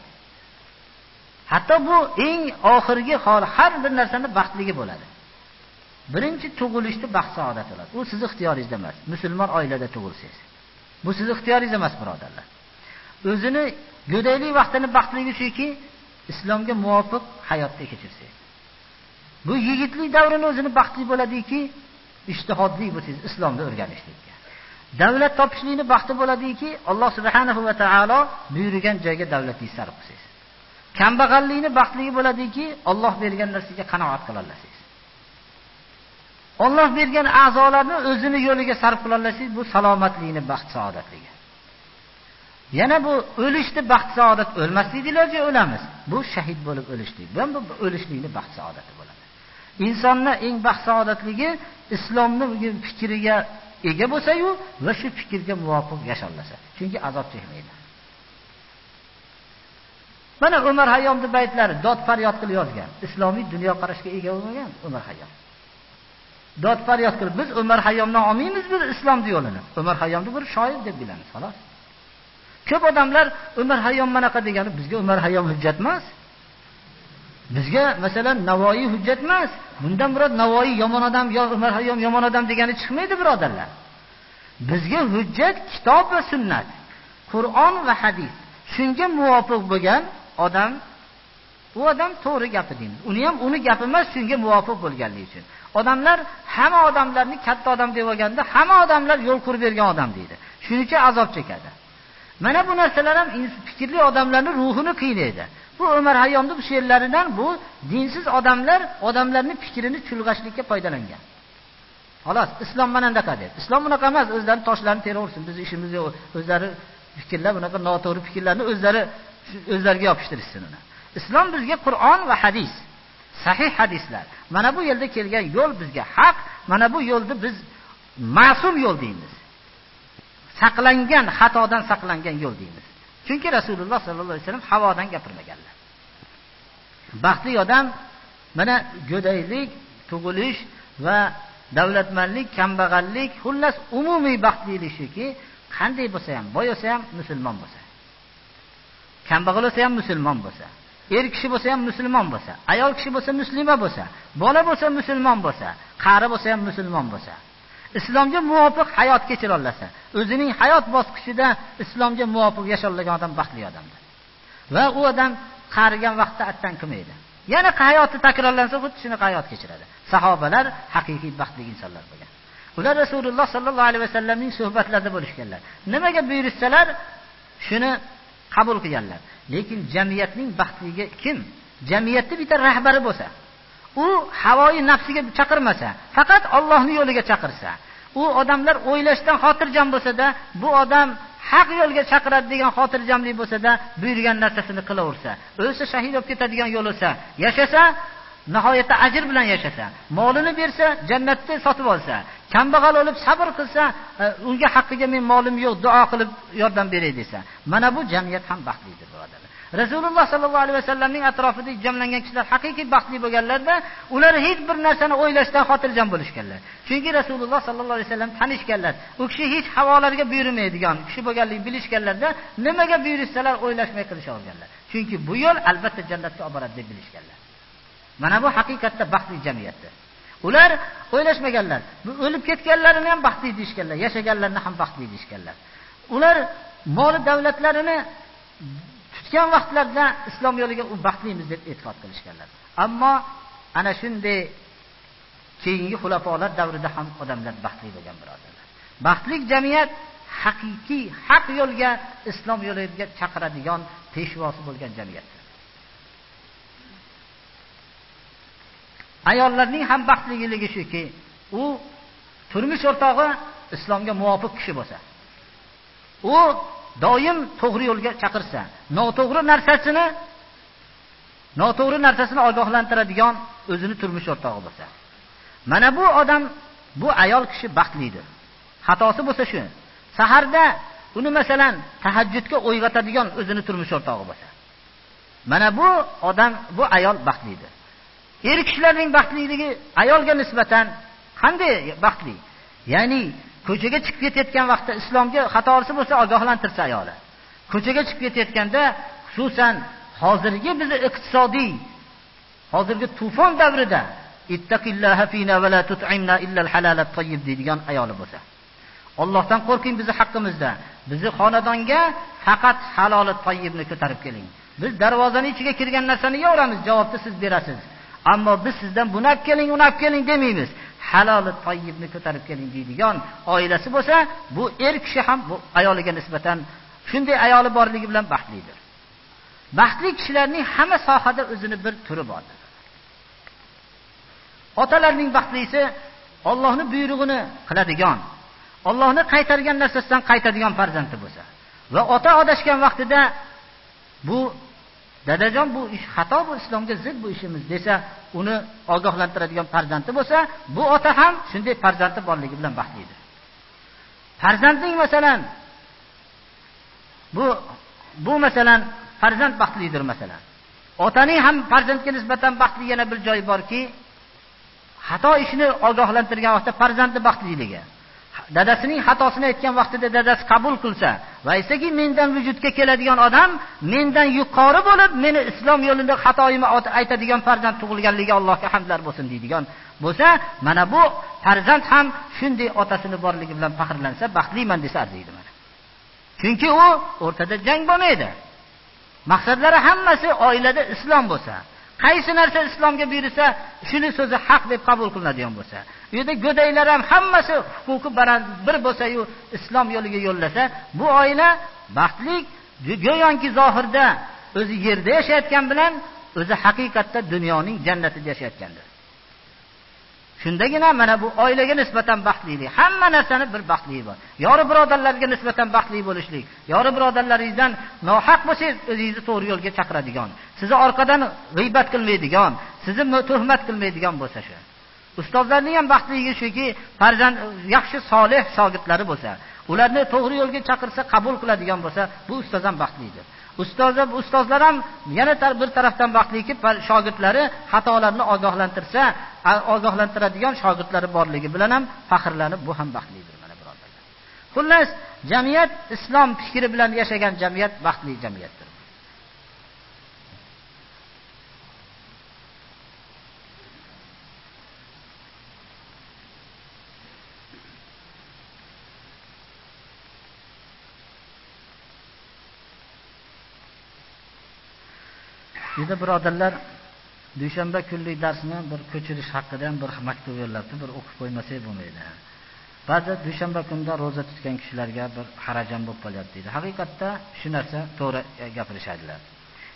Hatto bu eng oxirgi hol, har bir narsani baxtligi bo'ladi. Birinchi tug'ilishda baxt saodat bo'ladi. U sizning ixtiyoringizda emas. Musulmon oilada tug'ilsangiz. Bu sizning ixtiyoringiz emas, birodarlar. O'zini go'daylik vaqtini baxtligi shuki, islomga muvofiq hayotda kechirsangiz. Bu yigitlik davrini o'zini baxtli bo'ladiki, ijtihodli bo'lsangiz islomda o'rganishlikka. Davlat topishlikni baxti bo'ladiki, Alloh subhanahu va taolo buyurgan joyga davlatingizni sarf qilsangiz. Kambag'allikni baxtligi bo'ladiki, Alloh bergan narsaga qanoat qila olasiz. Alloh bergan a'zolarni o'zini yo'liga sarf qila olasiz, bu salomatlikni baxt saodatligi. Yana bu o'lishni baxt saodat, o'lmaslik iloji o'lamiz. Bu shahid bo'lib o'lishlik. Bu o'lishlikni baxt saodati bo'ladi. Insonning eng baxt saodatligi islomning fikriga ega bo'lsa-yu va shu fikrga muvofiq yasholasa. Chunki azob chekmaydi. Mana Umar Hayyomning baytlari dod faryod qilib yozgan. Islomiy dunyo qarashga ega bo'lmagan Umar Hayyom. Dod faryod qilib biz Umar Hayyomdan olmaymiz biz islomning yo'lini. Umar Hayyomni bir shoir deb bilamiz, xolos. Ko'p odamlar Umar Hayyom manaqa degani, bizga Umar Hayyom hujjat emas. Bizga masalan Navoiy hujjat emas. Bundan murod Navoiy yomon odam yo Umar Hayyom yomon odam degani chiqmaydi, birodarlar. Bizga hujjat kitob va sunnat, Qur'on va hadis. Shunga muvofiq bo'lgan odam, u odam to'g'ri gapi deymiz. Uni ham uni gapi emas, shunga muvofiq bo'lganligi uchun. Odamlar hamma odamlarni katta odam deb olganda, hamma odamlar yo'l qurib bergan odam deydi. Shuning uchun azob chekadi. Mana bu narsalar ham fikrli odamlarning ruhini qiynaydi. Bu Umar Hayyomning bu she'rlaridan bu dinsiz odamlar odamlarning fikrini chulg'ashlikka foydalangan. Xolos, islom mana bunday deb. Islom bunaqa emas, o'zlari toshlarni teraversin, biz ishimiz yo'q. O'zlari fikrlar bunaqa noto'g'ri fikrlarni o'zlari o'zlariga yopishtirishsin uni. Islom bizga Qur'on va hadis, sahih hadislar. Mana bu yerda kelgan yo'l bizga haq, mana bu yo'lni biz ma'sum yo'l deymiz. Saqlangan, xatodan saqlangan yo'l deymiz. Chunki Rasululloh sallallohu alayhi vasallam havodan gapirmaganlar. Baxtli odam mana go'daylik, tug'ilish va davlatmanlik, kambag'allik, xullas umumiy baxtlilik shuki, qanday bo'lsa ham, boy bo'lsa ham musulmon bo'lsa. Kambag'al bo'lsa ham musulmon bo'lsa, er kishi bo'lsa ham musulmon bo'lsa, ayol kishi bo'lsa muslima bo'lsa, bola bo'lsa musulmon bo'lsa, qari bo'lsa ham musulmon bo'lsa, islomga muvofiq hayot kechira olsa, o'zining hayot bosqichida islomga muvofiq yashagan odam baxtli odamdir. Va u odam qarigan vaqtda attan qilmaydi. Yana hayoti takrorlansa, xuddi shunaqa hayot kechiradi. Sahobalar haqiqiy baxtli insonlar bo'lgan. Ular Rasululloh sallallohu alayhi vasallamning suhbatlarida bo'lishganlar. Nimaga buyursalar, shuni qabul qilganlar. Lekin jamiyatning baxtligi kim? Jamiyatda bitta rahbari bo'lsa, u havoyi nafsiga chaqirmasa, faqat Allohning yo'liga chaqirsa, u odamlar o'ylashdan xotirjam bo'lsa-da, bu odam haq yo'lga chaqiradi degan xotirjamlik bo'lsa-da, buyurgan narsasini qilaversa, o'lsa shahid bo'lib ketadigan yo'l olsa, yashasa nihoyatda ajr bilan yashasa, molini bersa, jannatni sotib olsa, kambag'al bo'lib sabr qilsa, unga haqqiga men molim yo'q, duo qilib yordam beray desa, mana bu jamiyat ham baxtlidir, birodarlar. Rasululloh sallallohu alayhi vasallamning atrofida jamlangan kishilar haqiqiy baxtli bo'lganlarda, ular hech bir narsani o'ylashdan xotirjam bo'lishganlar. Chunki Rasululloh sallallohu alayhi vasallam tanishganlar. U kishi hech havolarga buyurmaydigan kishi bo'lganligini bilishganlarda, nimaga buyursalar o'ylashmay qilishaverganlar. Chunki bu yo'l albatta jannatga olib boradi deb bilishganlar. Mana bu haqiqatda baxtli jamiyatdir. Ular o'ylashmaganlar. Bu o'lib ketganlarini ham baxtli deyishganlar, yashaganlarni ham baxtli deyishganlar. Ular mol davlatlarini tutgan vaqtlarda islom yo'liga u baxtlimiz deb e'tiqod qilishganlar. Ammo ana shunday keyingi xulafolar davrida ham odamlar baxtli bo'lgan, birodarlar. Baxtli jamiyat haqiqiy haq yo'lga, islom yo'liga chaqiradigan peshvosi bo'lgan jamiyatdir. Ayollarning ham baxtligiligi shuki, u turmush o'rtog'i islomga muvofiq kishi bo'lsa, u doim to'g'ri yo'lga chaqirsa, noto'g'ri narsasini noto'g'ri narsasini ogohlantiradigan o'zini turmush o'rtog'i bo'lsa, mana bu odam, bu ayol kishi baxtlidir. Xatosi bo'lsa shu, saharda uni masalan tahajjudga uyg'otadigan o'zini turmush o'rtog'i bo'lsa, mana bu odam, bu ayol baxtlidir. Er kishilarning baxtliligi ayolga nisbatan qanday baxtli? Ya'ni ko'chaga chiqib ketayotgan vaqtda islomga xatosi bo'lsa ogohlantirsa ayoli. Ko'chaga chiqib ketayotganda, xususan hozirgi bizni iqtisodiy, hozirgi tufon davrida ittaqillaha fina va la tut'imna illa al-halal at-tayyib deydigan ayoli bo'lsa, Allohdan qo'rqing bizni haqqimizda, bizni xonadonga faqat halol at-tayyibni ko'tarib keling. Biz darvozaning ichiga kirgan narsani yeyoramiz, javobni siz berasiz. Ammo biz sizdan buni olib keling, uni olib keling demaymiz. Halol at-tayyibni ko'tarib keling deydigan oilasi bo'lsa, bu er kishi ham bu ayoliga nisbatan shunday ayoli borligi bilan baxtlidir. Baxtli kishilarning hamma sohada o'zini bir turi bordir. Otalarning baxtlisi Allohning buyrug'ini qiladigan, Allohning qaytargan narsasidan qaytadigan farzandi bo'lsa va ota adashgan vaqtida bu dadajon bu ish xato, bu islomga zid bu ishimiz desa, uni ogohlantiradigan farzandi bo'lsa, bu ota ham shunday farzandi borligi bilan baxtlidir. Farzandning masalan bu bu masalan farzand baxtlidir masalan. Otaning ham farzandga nisbatan baxtli yana bir joyi borki, xato ishni ogohlantirgan vaqtda farzandi baxtliligi. Dadasining xatosini aytgan vaqtida dadasi qabul qilsa va aytsa-ki, mendan vujudga keladigan odam mendan yuqori bo'lib, meni islom yo'lida xatoyimni aytadigan farzand tug'ilganligiga Allohga hamdlar bo'lsin deydigan bo'lsa, mana bu farzand ham shunday otasini borligi bilan faxrlansa, baxtliman desa arziydi mana. Chunki u o'rtada jang bo'lmaydi. Maqsadlari hammasi oilada islom bo'lsa, qaysi narsa islomga buyursa, shuni so'zi haq deb qabul qilinadigan bo'lsa, u yerda go'daylar ham hammasi huquqi baland bir bo'lsa-yu islom yo'liga yo'llasa, bu oila baxtli, go'yoki zohirda o'zi yerda yashayotgan bilan o'zi haqiqatda dunyoning jannatida yashayotgandir. Shundagina mana bu oilaga nisbatan baxtlilik, hamma narsani bir baxtligi bor. Yori birodarlarga nisbatan baxtli bo'lishlik, yori birodarlaringizdan nohaq bo'lsangiz o'zingizni to'g'ri yo'lga chaqiradigan, sizni orqadan g'iybat qilmaydigan, sizni tuhmat qilmaydigan bo'lsa shu. Ustozlarning ham baxtligi shuki, farzand yaxshi solih shogirdlari bo'lsa, ularni to'g'ri yo'lga chaqirsa qabul qiladigan bo'lsa, bu ustoz ham baxtlidir. Ustozlar ustozlar ham yana bir tarafdan baxtliki, shogirdlari xatolarni ogohlantirsa, ogohlantiradigan shogirdlari borligi bilan ham faxrlanib, bu ham baxtlidir mana birodarlar. Xullas, jamiyat islom fikri bilan yashagan jamiyat baxtli jamiyatdir. Bizda birodarlar dushanba kunlik darsni bir ko'chirish haqida ham bir maktub yo'llabdi, bir o'qib qo'ymasak bo'lmaydi. Ba'zi dushanba kunida roza tutgan kishilarga bir xarajat bo'lib qolyapti deydi. Haqiqatda shu narsa to'g'ri gapirishadilar.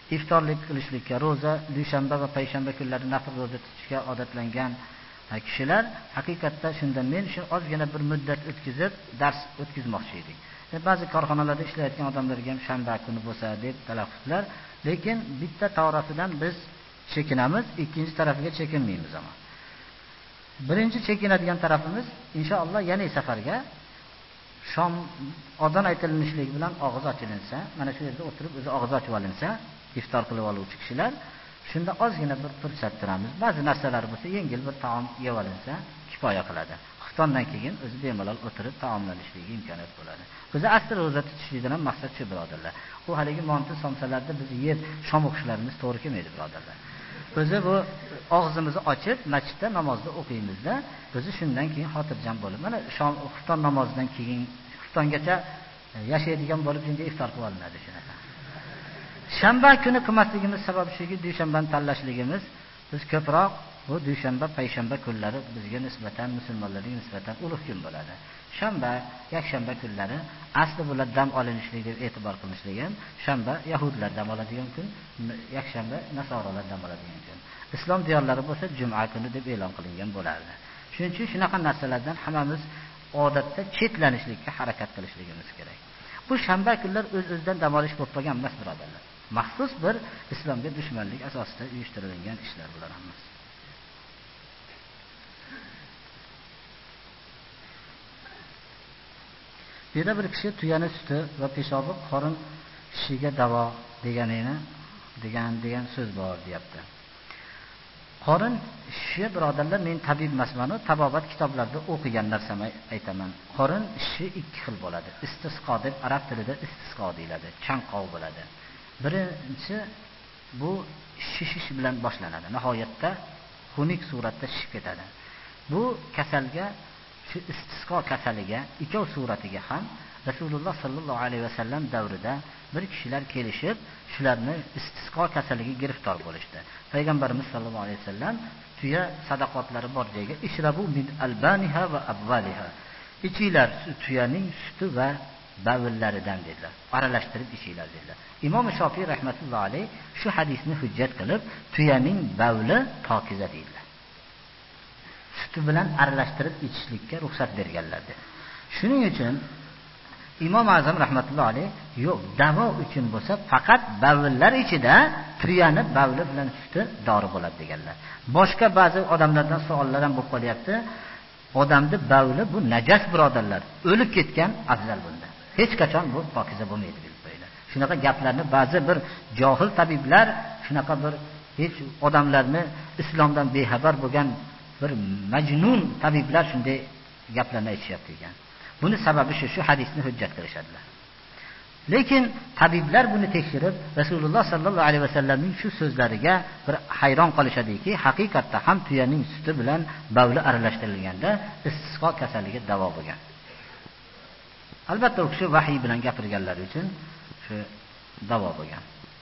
iftorlik qilishlikka, roza dushanba va payshanba kunlari nafl roza tutishga odatlangan kishilar haqiqatda shunda men shu ozgina bir muddat o'tkazib dars o'tkazmoqchi edik. Ba'zi korxonalarda ishlayotgan odamlarga ham shanba kuni bo'lsa deb talaffuzlar, lekin bitta tarafidan biz chekinamiz, ikkinchi tarafiga chekinmaymiz ama. Birinchi chekinadigan tarafimiz inshaalloh yana safarga shom odam aytilishligi bilan og'iz ochilinsa, mana shu yerda o'tirib o'zi og'iz ochib olinsa, iftor qilib oluvchi kishilar shunda ozgina bir fursat turamiz. Ba'zi narsalar bo'lsa, yengil bir taom yeb olinsa kifoya qiladi. Xuftondan keyin o'zi bemalol o'tirib taomlanishligiga imkoniyat bo'ladi. O'zi asli roza tutishlikdan ham maqsad shu birodarlar. Bu haligi monti somsalarda biz yeb shom o'qishlarimiz to'g'ri kelmaydi birodarlar. O'zi bu og'zimizni ochib masjidda namozda o'qiymizda, o'zi shundan keyin xotirjam bo'lib, mana shom xufton namozidan keyin xuftongacha yashaydigan bo'lib shunga iftor qilib olinadi shunaqa. Shanba kuni qilmasligimiz sababi shuki, dushanbani tanlashligimiz, biz ko'proq bu dushanba, payshanba kunlari bizga nisbatan, musulmonlarga nisbatan ulug' kun bo'ladi. Shanba, yakshanba kunlari asli bular dam olinishlik deb e'tibor qilinishgan. Shanba yahudlar dam oladigan kun, yakshanba nasoralar dam oladigan kun. Islom diyorlari bo'lsa juma kuni deb e'lon qilingan bo'lardi. Shuning uchun shunaqa narsalardan hammamiz odatda chetlanishlikka harakat qilishligimiz kerak. Bu shanba kunlar o'z-o'zidan dam olish bo'lib qolgan emas birodarlar. Maxsus bir islomga dushmanlik asosida uyushtirilgan ishlar bular hammasi. Yana bir kishi tuyani suti va peshobi qorin shishiga davo deganini degan degan so'z bor deyapti. Qorin shishi birodarlar, men tabib emasman, tabobat kitoblarida o'qigan narsamni aytaman. Qorin shishi ikki xil bo'ladi. Istisqo deb arab tilida istisqo deyiladi, chanqov bo'ladi. Birinchi bu shishish bilan boshlanadi. Nihoyatda xunuk suratda shishib ketadi. Bu kasalga, shu istisqo kasaliga ikkov suratiga ham Rasululloh sallallohu alayhi vasallam davrida bir kishilar kelishib, shularni istisqo kasaliga giriftor bo'lishdi. Payg'ambarimiz sallallohu alayhi vasallam tuya sadaqotlari bor joyga ishrabu min albaniha va abvaliha. Ichinglar tuyaning suti va bavillaridan dedilar. Aralashtirib ichinglar dedilar. Imom Shofiy rahmatullohi alayhi shu hadisni hujjat qilib, tuyaning bavli pokiza dedilar. Suti bilan aralashtirib ichishlikka ruxsat berganlardi. Shuning uchun Imom Azam rahmatullohi alayhi yo'q, davo uchun bo'lsa faqat bavllar ichida tuyani bavli bilan suti dori bo'ladi deganlar. Boshqa ba'zi odamlardan savollar ham bo'lib qolyapti. Odamning bavli bu najas birodarlar, o'lib ketgan afzal bunda. Hech qachon bu pokiza bo'lmaydi deb qo'ydilar. Shunaqa gaplarni ba'zi bir johil tabiblar, shunaqa bir hech odamlarni islomdan bexabar bo'lgan bir majnun tabiblar shunday gaplarni aytishyapti ekan. Buni sababi shu, shu hadisni hujjat qilishadilar. Lekin tabiblar buni tekshirib, Rasululloh sallallohu alayhi vasallamning shu so'zlariga bir hayron qolishadiki, haqiqatda ham tuyaning suti bilan bavli aralashtirilganda istisqo kasaliga davo bo'lgan. Albatta u kishi vahiy bilan gapirganlari uchun shu davo bo'lgan.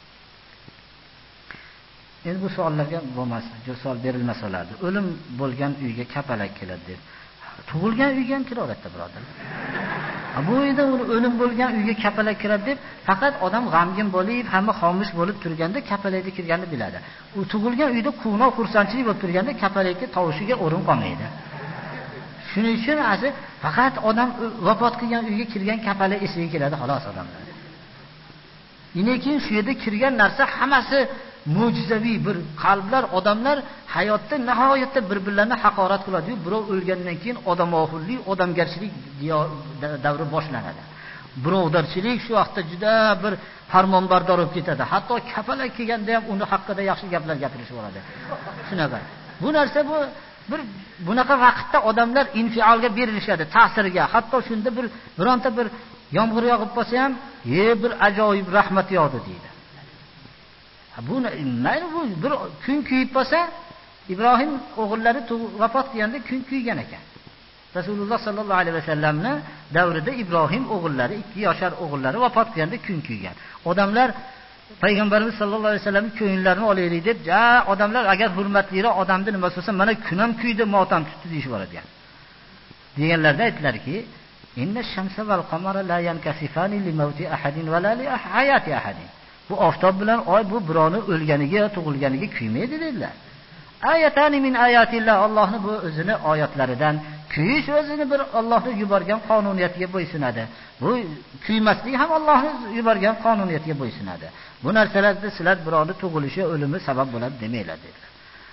Endi bu savollarga bo'lmas, savol berilmasa bo'lardi. O'lim bo'lgan uyga kapalak keladi deb. Tug'ilgan uyga ham kiraveradi birodar. Bu uyda o'lim bo'lgan uyga kapalak kiradi deb faqat odam g'amgin bo'lib, hamma xomush bo'lib turganda kapalakda kirganini biladi. U tug'ilgan uyda quvnoq xursandchilik bo'lib turganda kapalakka tovushiga o'rin qolmaydi. Shuning uchun azi faqat odam vafot qilgan uyga kirgan kapalak esiga keladi xolos odamlar. Lekin shu yerda kirgan narsa hammasi mo'jizaviy bir qalblar, odamlar hayotda nihoyatda bir-birlarini haqorat qiladi-yu, birov o'lgandan keyin odamoxullik, odamgarchilik davri boshlanadi. Birovdarchilik shu vaqtda juda bir farmonbardor bo'lib ketadi. Hatto kapalak kelganda ham uni haqida yaxshi gaplar gapirishib oladi. Shunaqa. Bu narsa bu bir bunaqa vaqtda odamlar infiolga berilishadi, ta'sirga. Hatto shunda bir bironta bir yomg'ir yog'ib qolsa ham, "Ye bir ajoyib rahmat yog'di" deydi. Bu mayli bu bir kun kuyib qolsa, Ibrohim o'g'illari vafot qilganda kun kuygan ekan. Rasululloh sallallohu alayhi vasallamni davrida Ibrohim o'g'illari, ikki yoshar o'g'illari vafot qilganda kun kuygan. Odamlar Payg'ambarimiz sallallohu alayhi vasallamning ko'yinlarini olaylik deb, "Ja, odamlar agar hurmatliroq odamni nima bo'lsa, mana kun ham kuydi, motam tutdi" deyib yuboradigan. Deganlarda aytdilarki, "Inna shamsa val qamara la yankasifani li mawti ahadin va la li hayati ahadin." Bu oftob bilan oy bu birovni o'lganiga, tug'ilganiga kuymaydi dedilar. Ayatani min ayatillah, Allohning bu o'zini oyatlaridan. Kuyish o'zini bir Allohning yuborgan qonuniyatiga bo'ysunadi. Bu kuymaslik ham Allohning yuborgan qonuniyatiga bo'ysunadi. Bu narsalarda sizlar birovni tug'ilishi, o'limi sabab bo'ladi demanglar dedilar.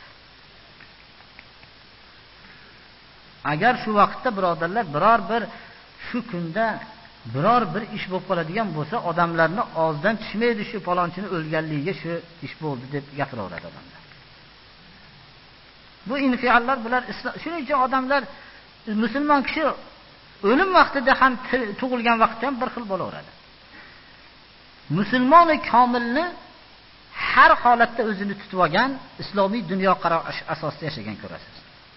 Agar shu vaqtda birodarlar biror bir shu kunda biror bir ish bo'lib qoladigan bo'lsa, odamlarni og'zidan tushmaydi shu palonchini o'lganligiga shu ish bo'ldi deb gapiraveradi odamlar. Bu infiallar bilan shuning uchun odamlar musulmon kishi o'lim vaqtida ham tug'ilgan vaqtda ham bir xil bo'laveradi. Musulmoni komilni har holatda o'zini tutib olgan, islomiy dunyoqarash asosida yashagan ko'rasiz.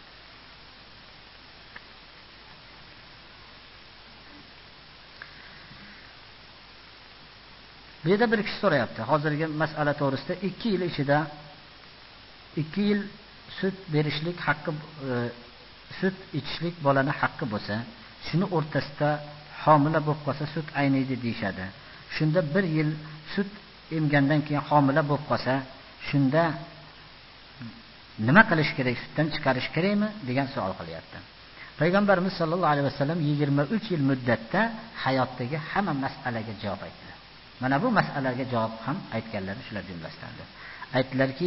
Bu yerda bir kishi so'rayapti. Hozirgi masala to'g'risida ikki yil ichida ikki yil sut berishlik haqqi, e, sut ichishlik bolani haqqi bo'lsa, shuni o'rtasida homila bo'lib qolsa sut ayniydi deyshadi. Shunda bir yil sut emgandan keyin homila bo'lib qolsa, shunda nima qilish kerak? Sutdan chiqarish kerakmi degan savol qilyapti. Payg'ambarimiz sollallohu alayhi vasallam yigirma uch yil muddatda hayotdagi hamma masalaga javob aytdilar. Mana bu masalaga javob ham aytganlari shular jumlasidandir. Aytdilarki,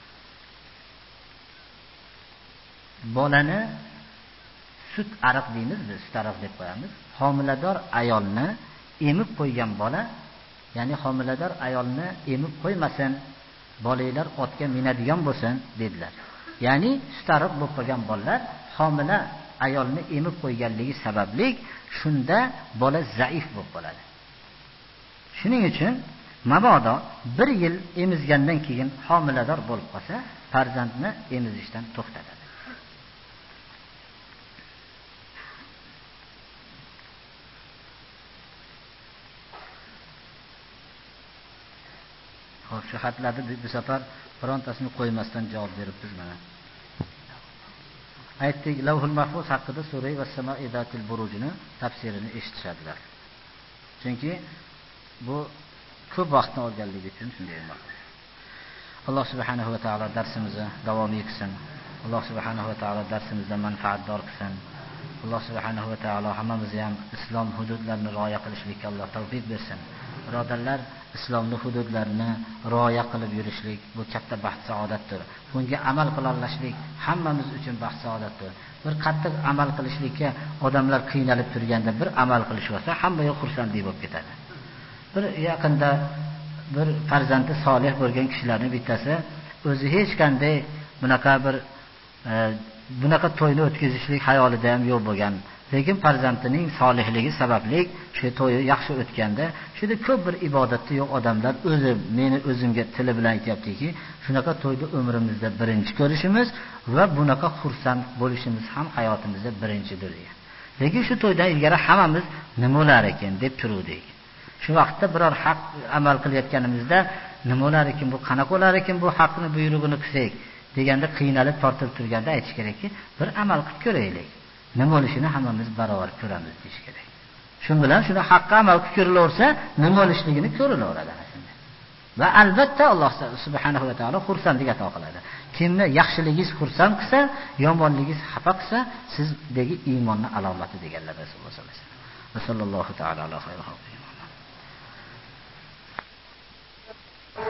bolani sut ariq deymiz, biz sut ariq deb qo'yamiz. Homilador ayolni emib qo'ygan bola, ya'ni homilador ayolni emib qo'ymasin, bolalar otga minadigan bo'lsin dedilar. Ya'ni sut ariq bo'lib qolgan bolalar homila ayolni emib qo'yganligi sababli shunda bola zaif bo'lib qoladi. Shuning uchun mabodo bir yil emizgandan keyin homilador bo'lib qolsa, farzandni emizishdan to'xtatadi. Xo'p, shu xatlarni bu safar birontasini qo'ymasdan javob beribmiz mana. Aytdik, Lavhul Mahfuz haqida Sura Vas-Samaa'i Zatil Burujni tafsirini eshitishadilar. Chunki bu ko'p vaqtni olganligi uchun shunday bo'lmoqda. Alloh subhanahu va taolo darsimizni davomiy qilsin. Alloh subhanahu va taolo darsimizdan manfaatdor qilsin. Alloh subhanahu va taolo hammamizga ham islom hududlarini rioya qilishlikka Alloh tavfiq bersin. Birodarlar, islomning hududlarini rioya qilib yurishlik bu katta baxt saodatdir. Bunga amal qila olishlik hammamiz uchun baxt saodatdir. Bir qattiq amal qilishlikka odamlar qiynalib turganda bir amal qilish bo'lsa, hammaga xursandlik bo'lib ketadi. Bir yaqinda bir farzandi solih bo'lgan kishilarning bittasi o'zi hech qanday bunaqa bir e, bunaqa to'yni o'tkazishlik hayolida ham yo'q bo'lgan. Lekin farzandining solihligi sababli shu to'yi yaxshi o'tganda, shunda ko'p bir ibodatda yo'q odamlar o'zi meni o'zimga tili bilan aytayaptiki, shunaqa to'yni umrimizda birinchi ko'rishimiz va bunaqa xursand bo'lishimiz ham hayotimizda birinchidir degan. Lekin shu to'ydan ilgari hammamiz nima bo'lar ekan deb turuvdik. Shu vaqtda biror haq amal qilayotganimizda nima bo'lar ekan, bu qanaqa bo'lar ekan, bu haqni buyrug'ini qilsak deganda qiynalib tortilib turganda aytish kerakki, bir amal qilib ko'raylik. Nima bo'lishini hammamiz barobar ko'ramiz deyish kerak. Shu bilan shuni haqqa amal qilib ko'rilaversa, nima bo'lishligini ko'rilaveradi aslida. Va albatta Alloh subhanahu va taolo xursandlik ato qiladi. Kimni yaxshiligingiz xursand qilsa, yomonligingiz xafa qilsa, sizdagi iymonning alomati deganlar Rasululloh sollallohu alayhi vasallam. Va sallallohu taala alayhi va sallam.